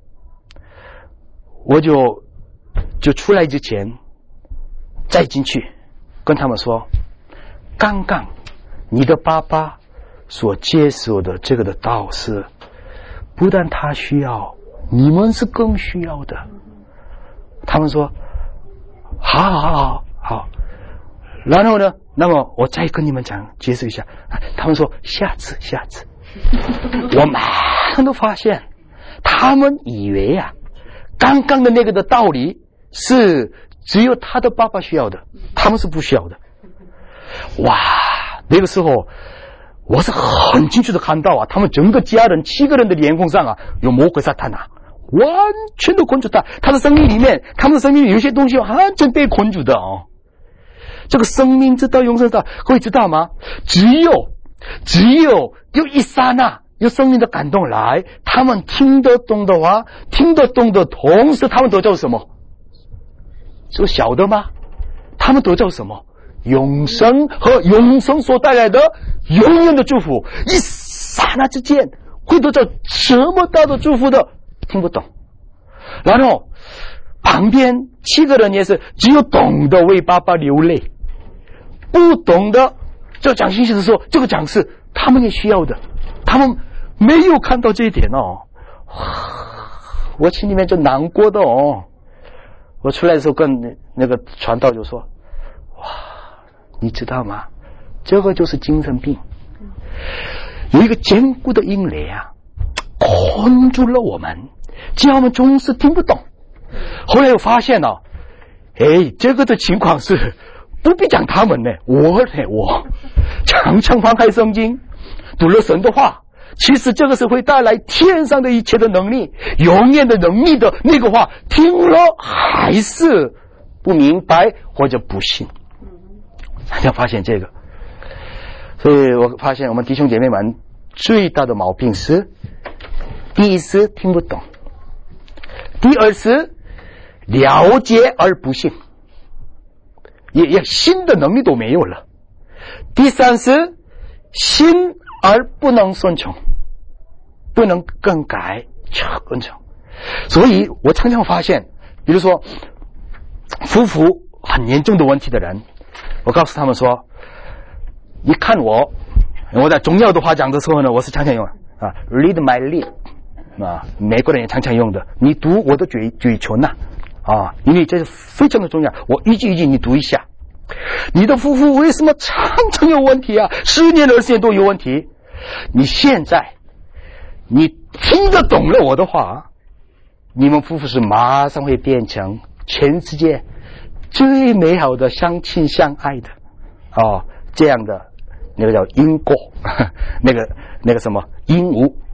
我就就出来之前再进去跟他们说，刚刚你的爸爸所接受的这个的道是，不但他需要，你们是更需要的。他们说好好好好好。然后呢，那么我再跟你们讲解释一下。他们说下次下次。我马上都发现他们以为啊，刚刚的那个的道理是只有他的爸爸需要的，他们是不需要的。哇，那个时候我是很清楚的看到啊，他们整个家人七个人的脸孔上啊有魔鬼撒旦啊，完全都困住他。他的生命里面，他们的生命里有些东西完全被困住的哦。这个生命之道永生之道，各位知道吗？只有只有有一刹那有生命的感动来，他们听得懂的话，听得懂的同时，他们得到什么？这个晓得吗？他们得到什么？永生和永生所带来的永远的祝福，一刹那之间会得到这么大的祝福的，听不懂。然后旁边七个人也是只有懂得为爸爸流泪，不懂的就讲信息的时候，这个讲是他们也需要的，他们没有看到这一点哦，我心里面就难过的哦。我出来的时候跟那个传道就说，哇，你知道吗？这个就是精神病，有一个坚固的阴雷啊，困住了我们，只要我们总是听不懂。后来我发现了、哦，哎，这个的情况是不必讲他们呢，我呢，我常常翻开圣经，读了神的话，其实这个是会带来天上的一切的能力，永远的能力的那个话，听了还是不明白或者不信。大家发现这个，所以我发现我们弟兄姐妹们最大的毛病是，第一是听不懂，第二是了解而不信，也也信的能力都没有了。第三是信而不能顺从，不能更改顺从。所以我常常发现，比如说夫妇很严重的问题的人，我告诉他们说，你看我，我在重要的话讲的时候呢，我是常常用啊 read my lip 啊，美国人也常常用的，你读我的嘴嘴唇呐、啊，啊，因为这是非常的重要，我一句一句你读一下。你的夫妇为什么常常有问题啊？十年二十年都有问题。你现在你听得懂了我的话，你们夫妇是马上会变成全世界最美好的相亲相爱的哦，这样的那个叫因果，那个那个什么鹦鹉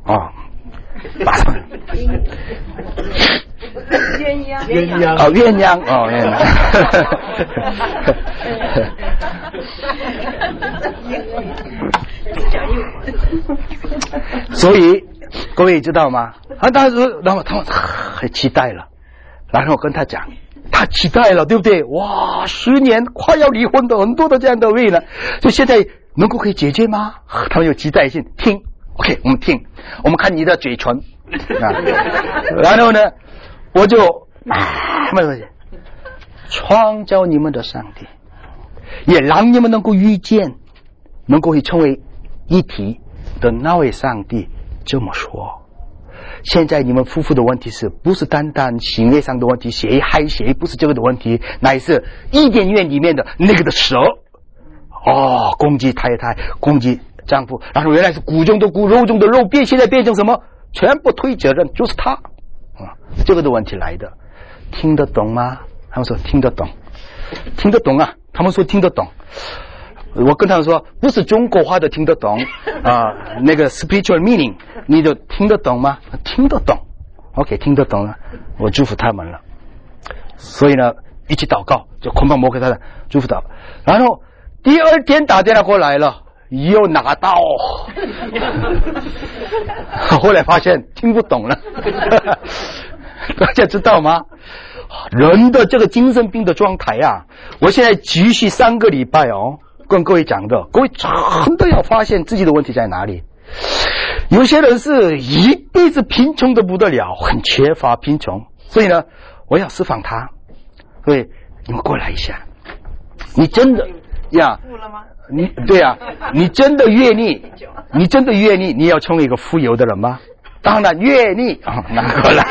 哦，马上。 鸳鸯， 鸳鸯哦，鸳鸯哦，鸳鸯。所以各位知道吗？啊，他说，然后他们很期待了，然后我跟他讲，他期待了，对不对？哇，十年快要离婚的很多的这样的位了，就现在能够可以解决吗？他们有期待性，听 ，OK， 我们听，我们看你的嘴唇啊，然后呢，我就啊，没关系，创造你们的上帝，也让你们能够遇见，能够成为一体的那位上帝这么说。现在你们夫妇的问题是不是单单行为上的问题，谁害谁不是这个的问题，乃是伊甸园里面的那个的蛇哦，攻击太太，攻击丈夫，然后原来是骨中的骨，肉中的肉，变现在变成什么？全部推责任就是他啊，这个的问题来的，听得懂吗？他们说听得懂，听得懂啊，他们说听得懂。我跟他们说，不是中国话的听得懂啊，那个 spiritual meaning 你就听得懂吗？听得懂 ，OK， 听得懂了，我祝福他们了。所以呢，一起祷告，就捆绑摩给他的祝福祷。然后第二天打电话过来了，又拿到，后来发现听不懂了，大家知道吗？人的这个精神病的状态啊，我现在继续三个礼拜哦。跟各位讲的，各位真的要发现自己的问题在哪里。有些人是一辈子贫穷的不得了，很缺乏贫穷，所以呢，我要释放他。各位，你们过来一下，你真的呀？你对呀、啊，你真的愿意？你真的愿意？你要成为一个富有的人吗？当然愿意啊，拿过来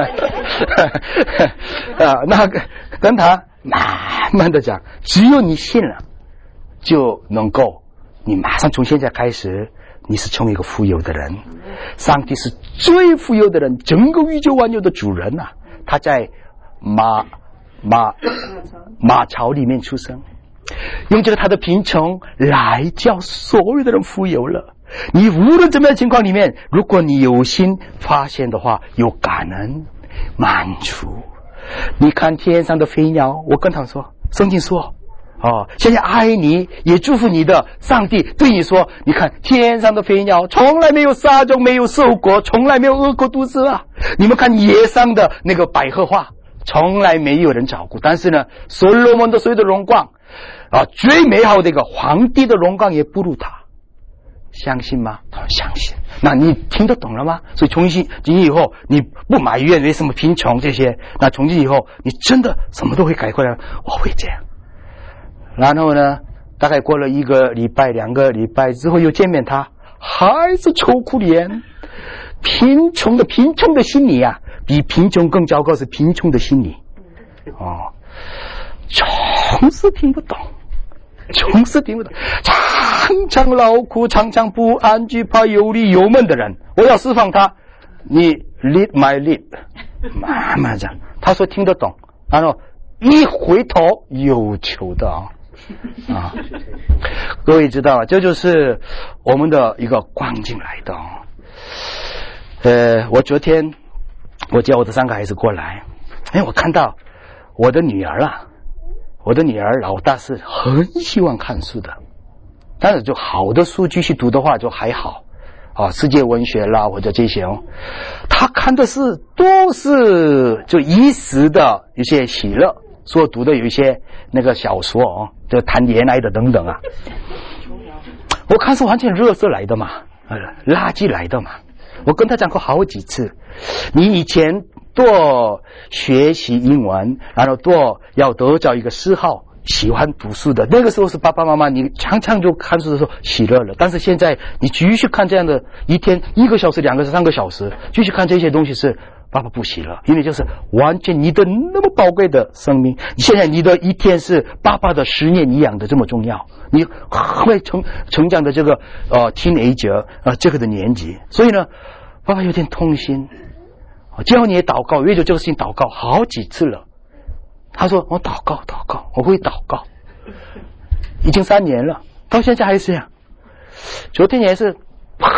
啊，那个跟他慢慢的讲，只有你信了。就能够，你马上从现在开始，你是成为一个富有的人。上帝是最富有的人，整个宇宙万有的主人啊！他在马马马槽里面出生，用这个他的贫穷来叫所有的人富有了。你无论怎么样情况里面，如果你有心发现的话，有感恩满足。你看天上的飞鸟，我跟他说，圣经说。哦，现在爱你也祝福你的上帝对你说，你看天上的飞鸟从来没有撒种，没有收果，从来没有饿过肚子啊。你们看野上的那个百合花，从来没有人照顾，但是呢，所罗门的所有的荣光啊，最美好的一个皇帝的荣光也不如他。相信吗？他们相信。那你听得懂了吗？所以从今今以后你不埋怨为什么贫穷这些，那从今以后你真的什么都会改过来。我会这样。然后呢，大概过了一个礼拜两个礼拜之后又见面他，还是愁苦脸。贫穷的贫穷的心理啊，比贫穷更糟糕是贫穷的心理哦，总是听不懂，总是听不懂，常常劳苦，常常不安，惧怕忧虑忧闷的人，我要释放他。你 lead my lead， 慢慢讲。他说听得懂，然后一回头有求的啊。啊，各位知道，这就是我们的一个光景来的。呃，我昨天我叫我的三个孩子过来，哎，我看到我的女儿啊，我的女儿老大是很喜欢看书的，但是就好的书继续读的话就还好啊，世界文学啦或者这些哦，他看的是都是就一时的一些喜乐。所读的有一些那个小说哦，就谈恋爱的等等啊，我看是完全热色来的嘛，呃，垃圾来的嘛。我跟他讲过好几次，你以前多学习英文，然后多要得着一个嗜好，喜欢读书的，那个时候是爸爸妈妈你常常就看书的时候喜乐了。但是现在你继续看这样的一天一个小时两个三个小时，继续看这些东西是。爸爸不喜了，因为就是完全你的那么宝贵的生命，现在你的一天是爸爸的十年一样的这么重要，你会成成长的这个呃 teenager 呃这个的年纪，所以呢，爸爸有点痛心，叫你也祷告，为了这个事情祷告好几次了。他说我祷告祷告，我会祷告，已经三年了，到现在还是这样。昨天也是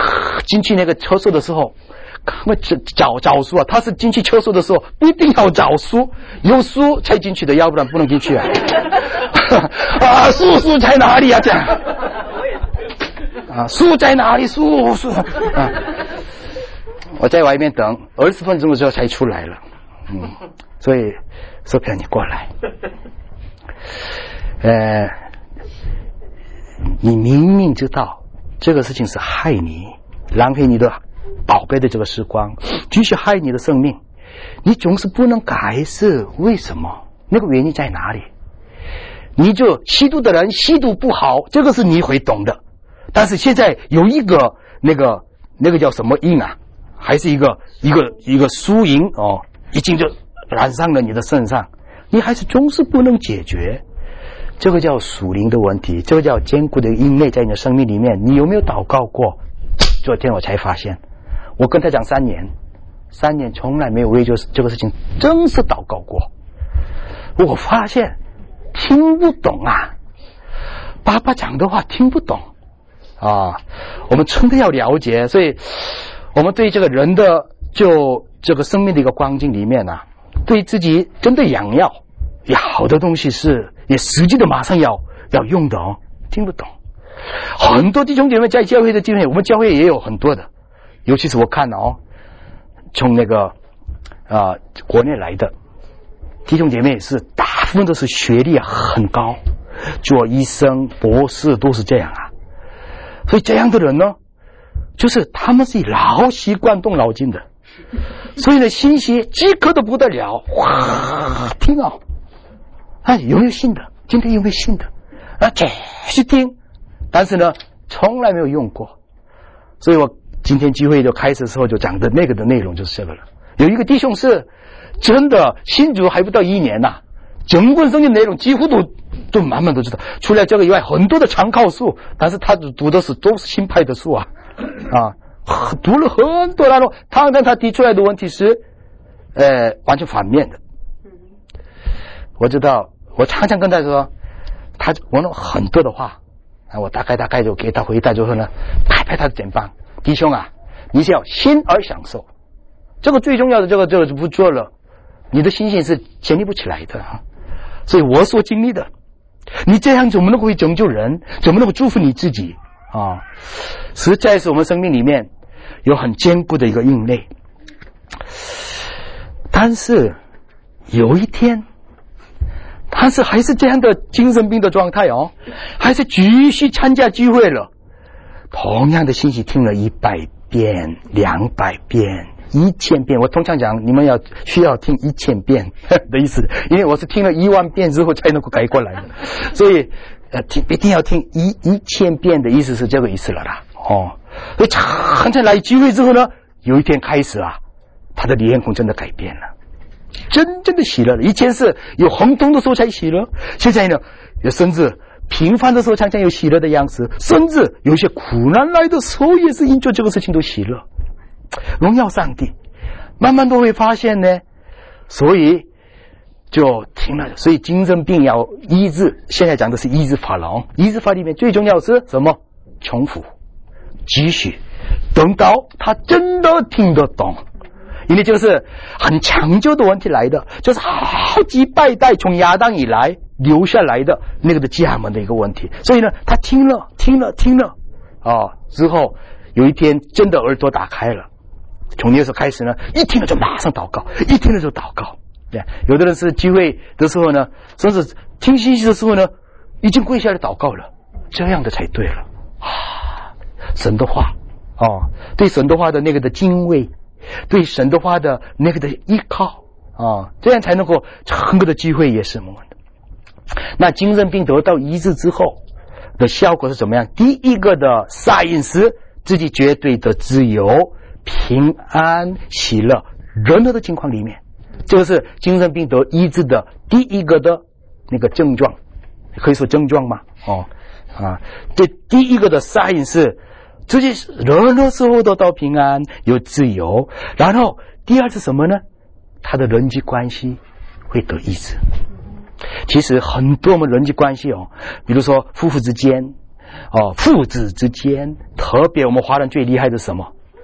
进去那个厕所的时候，赶快找找书啊！他是进去厕所的时候不一定要找书，有书才进去的，要不然不能进去啊！啊，书书在哪里啊？这样啊，书在哪里？书书啊！我在外面等二十分钟的时候才出来了，嗯，所以说票你过来，呃，你明明知道这个事情是害你，浪费你的宝贝的这个时光，继续害你的生命，你总是不能改，是为什么？那个原因在哪里？你就吸毒的人吸毒不好，这个是你会懂的，但是现在有一个那个那个叫什么因啊，还是一个一个一个输赢哦，已经就染上了你的身上，你还是总是不能解决。这个叫属灵的问题，这个叫坚固的因内在你的生命里面，你有没有祷告过？昨天我才发现，我跟他讲三年，三年从来没有为就是这个事情真是祷告过。我发现听不懂啊，爸爸讲的话听不懂啊，我们真的要了解。所以我们对这个人的就这个生命的一个光景里面啊，对自己真的养要有好的东西是也实际的马上要要用的哦，听不懂。很多弟兄姐妹在教会的经验，我们教会也有很多的，尤其是我看哦，从那个啊、呃、国内来的弟兄姐妹是大部分都是学历很高，做医生博士都是这样啊。所以这样的人呢，就是他们是老习惯动脑筋的，所以呢信息即刻的不得了，哇听啊，哎有没有信的？今天有没有信的？啊继续听，但是呢从来没有用过。所以我今天聚会就开始的时候就讲的那个的内容就是这个了。有一个弟兄是真的信主还不到一年呐、啊，整本圣经内容几乎都都慢慢都知道。除了这个以外，很多的参考书，但是他读的是都是新派的书啊啊，读了很多，然后当然他提出来的问题是呃完全反面的。我知道，我常常跟他说，他问了很多的话，我大概大概就给他回答之后呢，拍拍他的肩膀，弟兄啊，你是要心而享受，这个最重要的，这个这个不做了，你的信心是建立不起来的啊。所以我所经历的，你这样怎么能够拯救人，怎么能够祝福你自己啊？实在是我们生命里面有很坚固的一个硬类。但是有一天，他是还是这样的精神病的状态哦，还是继续参加聚会了，同样的信息听了一百遍、两百遍、一千遍。我通常讲，你们要需要听一千遍的意思，因为我是听了一万遍之后才能够改过来的，所以呃，听一定要听一一千遍的意思是这个意思了啦。哦，所以常常来聚会之后呢，有一天开始啊，他的脸孔真的改变了。真正的喜乐了，以前是有红灯的时候才喜乐，现在呢，甚至平凡的时候常常有喜乐的样子，甚至有些苦难来的时候也是因着这个事情都喜乐，荣耀上帝。慢慢都会发现呢，所以就听了。所以精神病要医治，现在讲的是医治法了。医治法里面最重要是什么？重复，继续，等到他真的听得懂。因为这个是很长久的问题来的，就是好几百代从亚当以来留下来的那个的家门的一个问题。所以呢，他听了听了听了啊，之后有一天真的耳朵打开了，从那个时候开始呢，一听了就马上祷告，一听了就祷告。对，有的人是聚会的时候呢，甚至听信息的时候呢，已经跪下来祷告了，这样的才对了啊！神的话哦，对神的话的那个的敬畏，对神的话的那个的依靠啊，这样才能够整个的机会也是什么的。那精神病得到医治之后的效果是怎么样？第一个的撒因是自己绝对的自由、平安、喜乐，任何的情况里面，这个是精神病得医治的第一个的那个症状，可以说症状吗？哦啊，这第一个的撒因是自己任何时候都到平安有自由，然后第二是什么呢？他的人际关系会得医治。其实很多我们人际关系哦，比如说夫妇之间哦，父子之间，特别我们华人最厉害的是什么？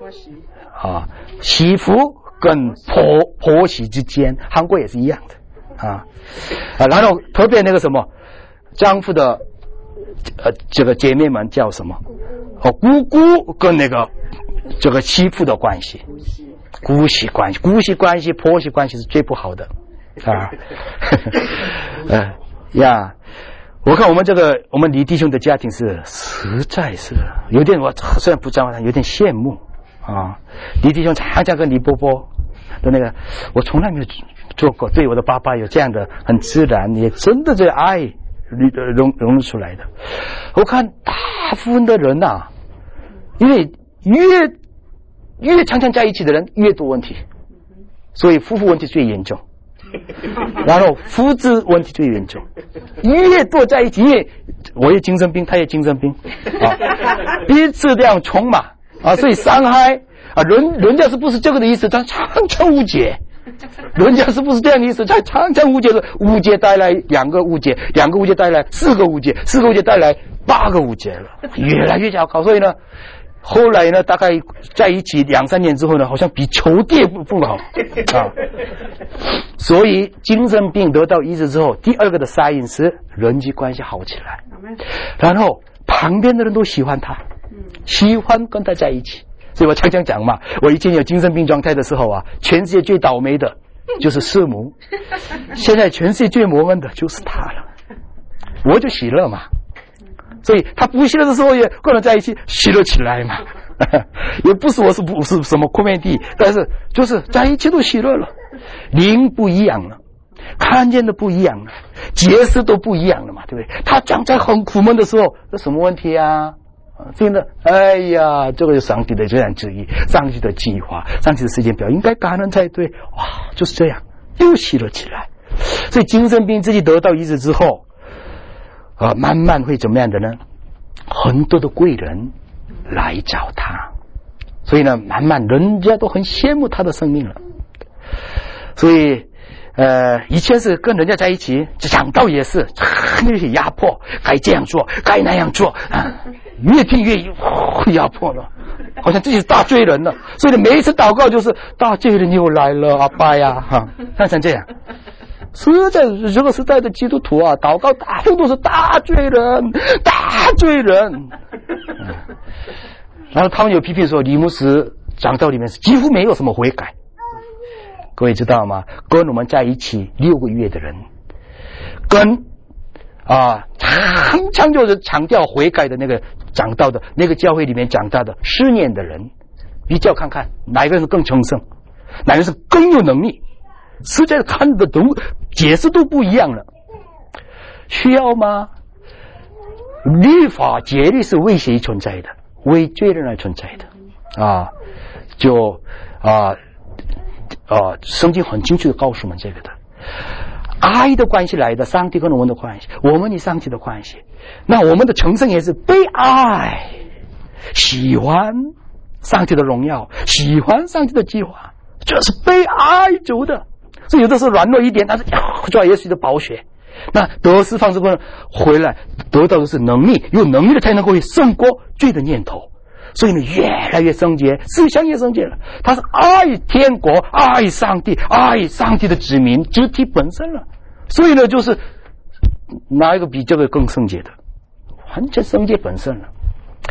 啊，媳妇跟婆婆媳之间，韩国也是一样的啊啊，然后特别那个什么，丈夫的呃这个姐妹们叫什么？哦，姑姑跟那个这个媳妇的关系，姑媳关系，姑媳关系，婆媳关系是最不好的啊，呃呀。我看我们这个我们李弟兄的家庭是实在是有点，我虽然不知道他有点羡慕啊。李弟兄常常跟李伯伯的那个，我从来没有做过，对我的爸爸有这样的很自然，也真的这爱融融入出来的。我看大部分的人啊，因为越越常常在一起的人越多问题，所以夫妇问题最严重。然后夫子问题最严重，越多在一起，因为我也精神病，他也精神病啊，彼此这样冲嘛啊，所以伤害啊，人人家是不是这个的意思？他常常误解，人家是不是这样的意思？他常常误解了，误解带来两个误解，两个误解带来四个误解，四个误解带来八个误解了，越来越糟糕。所以呢。后来呢，大概在一起两三年之后呢，好像比仇敌不不好啊。所以精神病得到医治之后，第二个的 sign 是人际关系好起来，然后旁边的人都喜欢他，喜欢跟他在一起。所以我常常讲嘛，我以前有精神病状态的时候啊，全世界最倒霉的就是师母，现在全世界最磨闷的就是他了，我就喜乐嘛。所以他不喜乐的时候也跟人在一起喜乐起来嘛，也不是我是不是什么扩面地，但是就是在一起都喜乐了，灵不一样了，看见的不一样了，解释都不一样了嘛，对不对？他讲在很苦闷的时候，这什么问题啊？真的，哎呀，这个是上帝的这样旨意，上帝的计划，上帝的时间表，应该感恩才对。哇，就是这样，又喜乐起来。所以精神病自己得到医治之后。啊，慢慢会怎么样的呢？很多的贵人来找他，所以呢，慢慢人家都很羡慕他的生命了。所以，呃，以前是跟人家在一起，讲道也是那些压迫，该这样做，该那样做，啊、越听越压迫了，好像自己是大罪人了。所以呢，每一次祷告就是大罪人又来了，阿爸呀，哈，看成这样。实在这个时代的基督徒啊，祷告大部分都是大罪人，大罪人。嗯、然后他们有批评说，李牧师讲道里面是几乎没有什么悔改。各位知道吗？跟我们在一起六个月的人，跟啊常常就是强调悔改的那个讲道的那个教会里面讲到的十年的人，比较看看哪一个人是更成圣，哪个人是更有能力。实在看的都解释都不一样了，需要吗？律法节律是为谁存在的？为罪人而存在的啊！就啊啊，圣经很清楚的告诉我们这个的，爱的关系来的，上帝跟我们的关系，我们与上帝的关系。那我们的成圣也是被爱，喜欢上帝的荣耀，喜欢上帝的计划，这是被爱主的。所以有的时候软弱一点，但是抓耶稣的宝血，那得释放之后回来得到的是能力，有能力的才能够胜过罪的念头。所以呢，越来越圣洁，思想也圣洁了。他是爱天国，爱上帝，爱上帝的子民，肢体本身了。所以呢，就是哪一个比这个更圣洁的？完全圣洁本身了。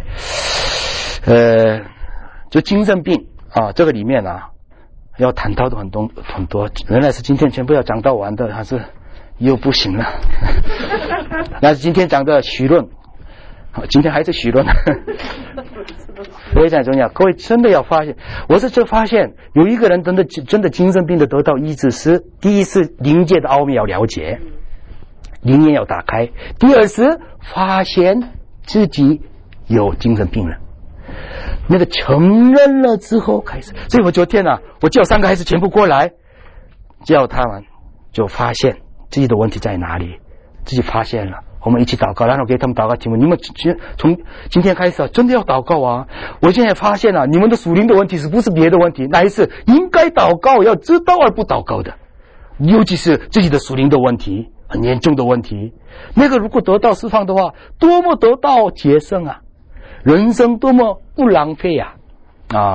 呃，就精神病啊，这个里面啊。要谈到的很多很多，原来是今天全部要讲到完的，还是又不行了。那是今天讲的绪论，今天还是绪论，非常重要。各位真的要发现，我是这发现有一个人真的真的精神病的得到医治是，第一是灵界的奥秘要了解，灵眼要打开；第二是发现自己有精神病了。那个承认了之后开始，所以我昨天啊，我叫三个孩子全部过来，叫他们就发现自己的问题在哪里，自己发现了，我们一起祷告，然后给他们祷告题目。你们从今天开始啊，真的要祷告啊！我现在发现了、啊，你们的属灵的问题是不是别的问题，乃是应该祷告，要知道而不祷告的，尤其是自己的属灵的问题，很严重的问题。那个如果得到释放的话，多么得到节省啊！人生多么不浪费呀、啊！啊，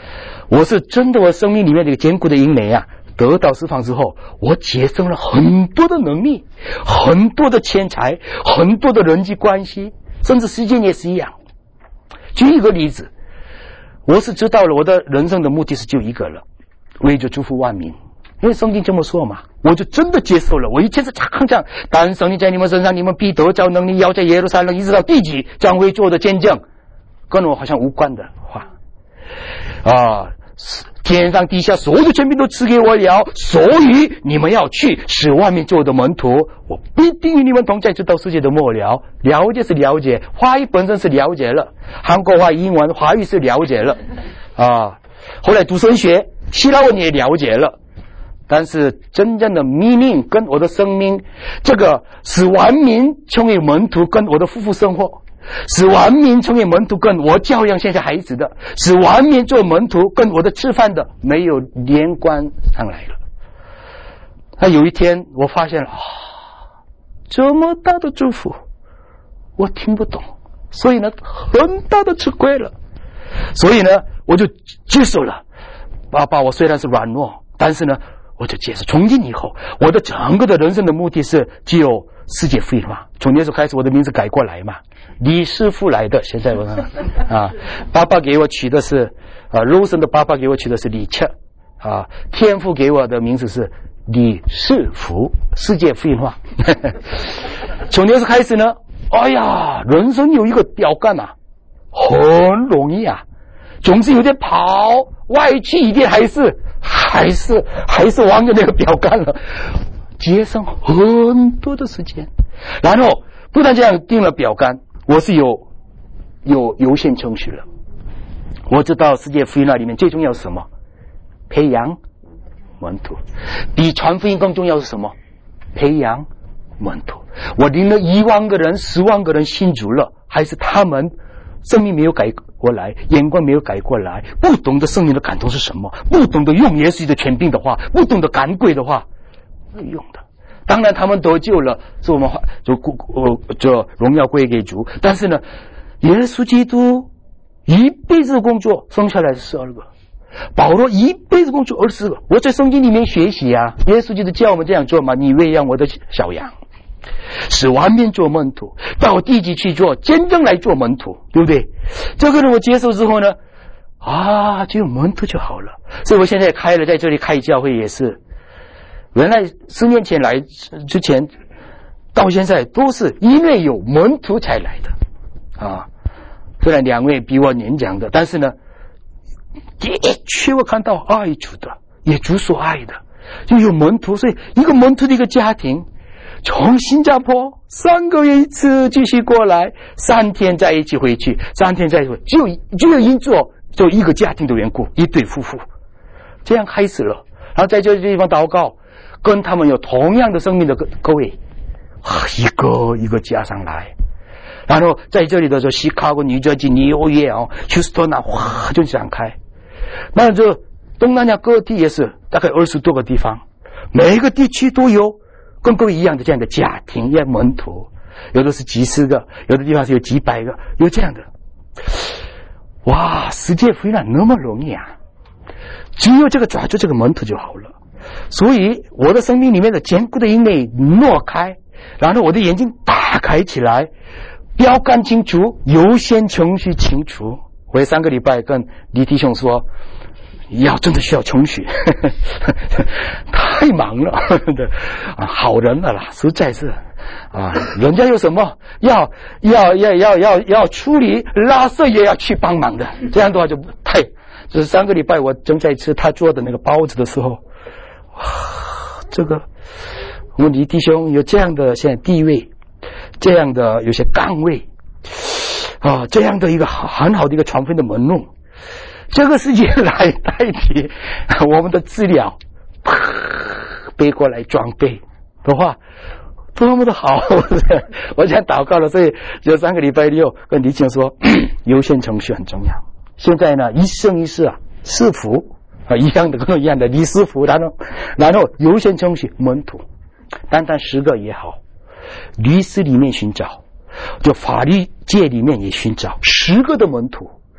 我是真的，我生命里面这个坚固的营垒啊，得到释放之后，我节省了很多的能力，很多的钱财，很多的人际关系，甚至时间也是一样。举一个例子，我是知道了我的人生的目的是就一个了，为着祝福万民。因为圣经这么说嘛，我就真的接受了。我以前是常常，但圣灵在你们身上，你们必得着能力，要在耶路撒冷一直到地极将会做的见证，跟我好像无关的话啊。天上地下所有的权柄都赐给我了，所以你们要去使万民做我的门徒，我必定与你们同在，直到世界的末了。了解是了解，话语本身是了解了，韩国话英文华语是了解了啊。后来读神学希腊文也了解了，但是真正的命令跟我的生命，这个使万民成为门徒跟我的夫妇生活，使万民成为门徒跟我教养现在孩子的，使万民做门徒跟我的吃饭的没有连贯上来了。那有一天我发现了啊，这么大的祝福我听不懂，所以呢很大的吃亏了，所以呢我就接受了。爸爸，我虽然是软弱，但是呢我就接受。从今以后我的整个的人生的目的是只有世界福音嘛。从那时候开始我的名字改过来嘛，李师傅来的。现在我啊，爸爸给我取的是啊，肉身的爸爸给我取的是李彻啊，天父给我的名字是李世福，世界福音化。从那时候开始呢，哎呀，人生有一个标杆啊，很容易啊，总是有点跑歪去一点，还是还是还是忘了那个标杆了，节省很多的时间。然后不但这样定了标杆，我是有有优先程序了。我知道世界福音那里面最重要是什么？培养门徒。比传福音更重要是什么？培养门徒。我领了一万个人十万个人信主了，还是他们生命没有改过来，眼光没有改过来，不懂得圣灵的感动是什么，不懂得用耶稣的权柄的话，不懂得赶鬼的话，没有用的。当然他们得救了，是我们就就荣耀归给主。但是呢，耶稣基督一辈子工作生下来是十二个，保罗一辈子工作二十个。我在圣经里面学习啊，耶稣基督叫我们这样做嘛，你喂养我的小羊，使万民做门徒，到地级去做，真正来做门徒，对不对？这个呢我接受之后呢，啊，只有门徒就好了。所以我现在开了在这里开教会也是，原来十年前来之前到现在都是因为有门徒才来的啊。虽然两位比我年长的，但是呢的确我看到爱主的，也主所爱的，就有门徒。所以一个门徒的一个家庭，从新加坡三个月一次继续过来，三天在一起回去，三天在一起回去，只有只有因做就一个家庭的缘故，一对夫妇这样开始了。然后在这个地方祷告，跟他们有同样的生命的各位一个一个加上来。然后在这里的时候，西卡哥、纽约、纽约啊、休斯顿啊，哗就展开。那这东南亚各地也是大概二十多个地方，每一个地区都有跟各位一样的这样的家庭，也门徒，有的是几十个，有的地方是有几百个，有这样的。哇，世界福音那么容易啊！只有这个抓住这个门徒就好了。所以我的生命里面的坚固的营垒挪开，然后我的眼睛打开起来，标杆清楚，优先程序清楚。我也上个礼拜跟李弟兄说，要真的需要程序，太忙了啊，好人了啦，实在是啊，人家有什么要要要要要要处理，拉圾也要去帮忙的，这样的话就太。就是上个礼拜我正在吃他做的那个包子的时候，哇，这个我们李弟兄有这样的现在地位，这样的有些岗位啊，这样的一个很好的一个传福音的门路，这个世界来代替我们的资料背过来装备的话，多么的好！我想祷告了，所以就上个礼拜六跟李弟兄说，优先程序很重要。现在呢，一生一世啊，是福啊，一样的跟我一样的李师傅，然后然后优先程序门徒，单单十个也好，律师里面寻找，就法律界里面也寻找十个的门徒，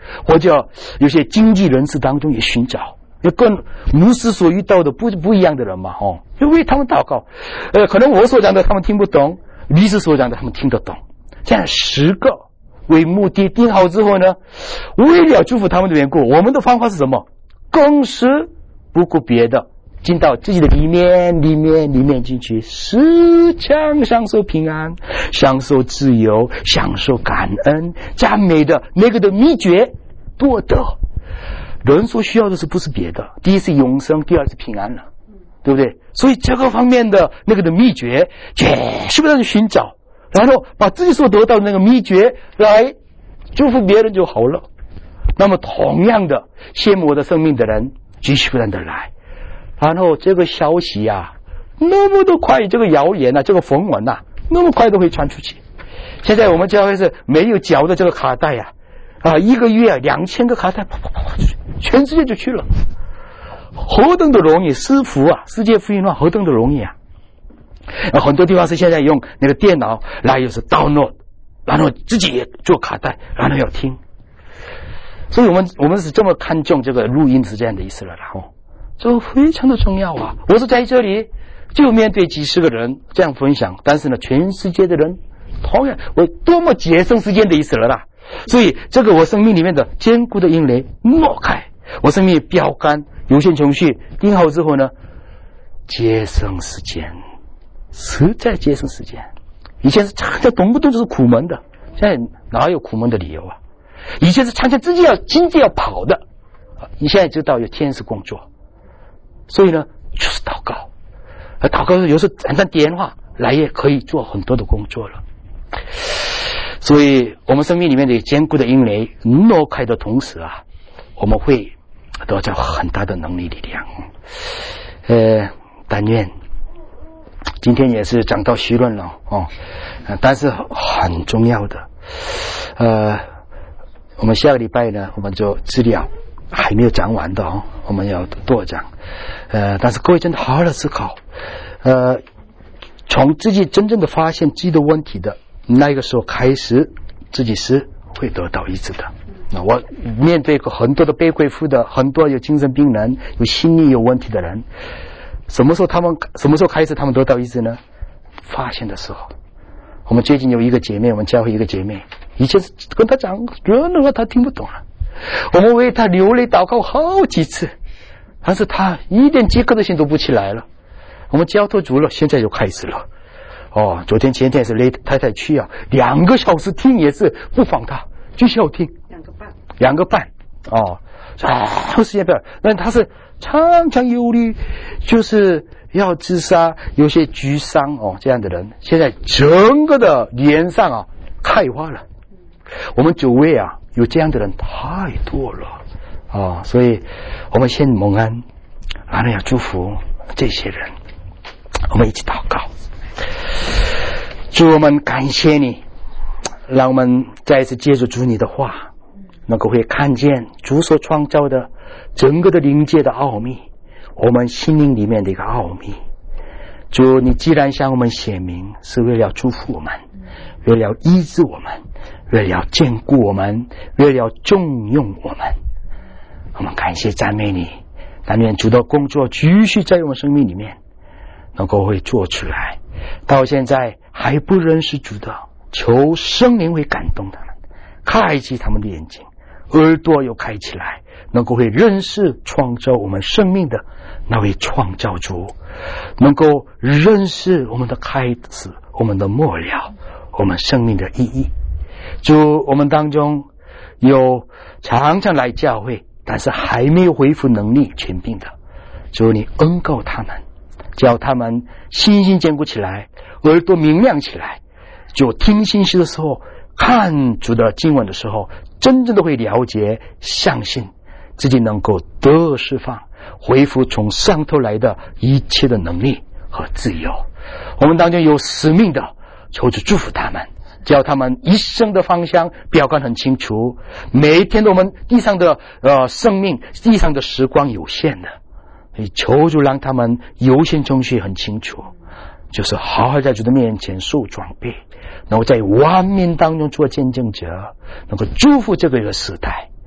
或者有些经济人士当中也寻找，也跟牧师所遇到的不不一样的人嘛，哦，就为他们祷告。呃，可能我所讲的他们听不懂，律师所讲的他们听得懂。这样十个为目的定好之后呢，为了祝福他们的缘故，我们的方法是什么？更是不顾别的，进到自己的里面里面里面进去，时常享受平安，享受自由，享受感恩赞美的那个的秘诀多得。人所需要的是不是别的？第一是永生，第二是平安了，对不对？所以这个方面的那个的秘诀全部要去寻找，然后把自己所得到的那个秘诀来祝福别人就好了。那么同样的，羡慕我的生命的人继续不断的来，然后这个消息啊那么的快，这个谣言啊，这个风闻啊那么快都会传出去。现在我们教会是没有缴的这个卡带啊啊，一个月两千个卡带啪啪啪啪全世界就去了，何等的容易！师福啊，世界福音论何等的容易啊！很多地方是现在用那个电脑来又是 download， 然后自己也做卡带，然后要听。所以我们我们是这么看重这个录音是这样的意思了，然后这非常的重要啊！我是在这里就面对几十个人这样分享，但是呢，全世界的人同样我多么节省时间的意思了啦！所以这个我生命里面的坚固的阴雷挪开，我生命标杆有限程序定好之后呢，节省时间，实在节省时间。以前是常常动不动就是苦闷的，现在哪有苦闷的理由啊？以前是常常自己要经济要跑的，你现在知道有天使工作，所以呢就是祷告，祷告有时候简单电话来也可以做很多的工作了。所以我们生命里面的坚固的阴雷挪开的同时啊，我们会得到很大的能力力量。呃，但愿今天也是讲到虚论了哦，但是很重要的。呃，我们下个礼拜呢，我们就资料还没有讲完的哦，我们要多讲。呃，但是各位真的好好的思考，呃，从自己真正的发现自己的问题的那个时候开始，自己是会得到医治的。那我面对过很多的被鬼附的，很多有精神病人，有心理有问题的人，什么时候他们什么时候开始他们得到医治呢？发现的时候。我们最近有一个姐妹，我们教会一个姐妹，以前跟她讲人的话她听不懂了，我们为她流泪祷告好几次，但是她一点饥渴的心都不起来了。我们交托主了，现在就开始了。哦，昨天前天是雷太太去啊，两个小时听也是不放她，继续要听。两个半。两个半。哦，长时间不要，但她是常常忧虑，就是要自杀，有些沮丧哦，这样的人，现在整个的脸上啊开花了。我们九位啊，有这样的人太多了啊、哦，所以我们先蒙恩，然后要祝福这些人。我们一起祷告。主，我们感谢你，让我们再一次借助主你的话，能够会看见主所创造的整个的灵界的奥秘，我们心灵里面的一个奥秘。主，你既然向我们显明，是为了祝福我们，为了医治我们，为了坚固我们，为了重用我们。我们感谢赞美你，但愿主的工作继续在我们生命里面能够会做出来。到现在还不认识主的，求圣灵会感动他们，开启他们的眼睛，耳朵又开起来，能够会认识创造我们生命的那位创造主，能够认识我们的开始，我们的末了，我们生命的意义。主，我们当中有常常来教会，但是还没有恢复能力全病的，主你恩膏他们，叫他们心心坚固起来，耳朵明亮起来，就听信息的时候，看主的经文的时候，真正的会了解相信自己能够得释放，恢复从上头来的一切的能力和自由。我们当中有使命的，求主祝福他们，叫他们一生的方向标杆很清楚。每一天的我们地上的呃生命，地上的时光有限的，求主让他们优先顺序很清楚，就是好好在主的面前受装备，能够在万民当中做见证者，能够祝福这个时代。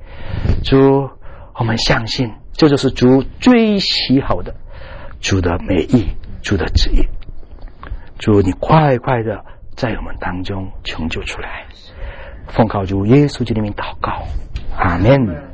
主，我们相信这就是主最喜好的，主的美意，主的旨意。主，你快快的在我们当中成就出来，奉靠主耶稣基督的名祷告，阿们。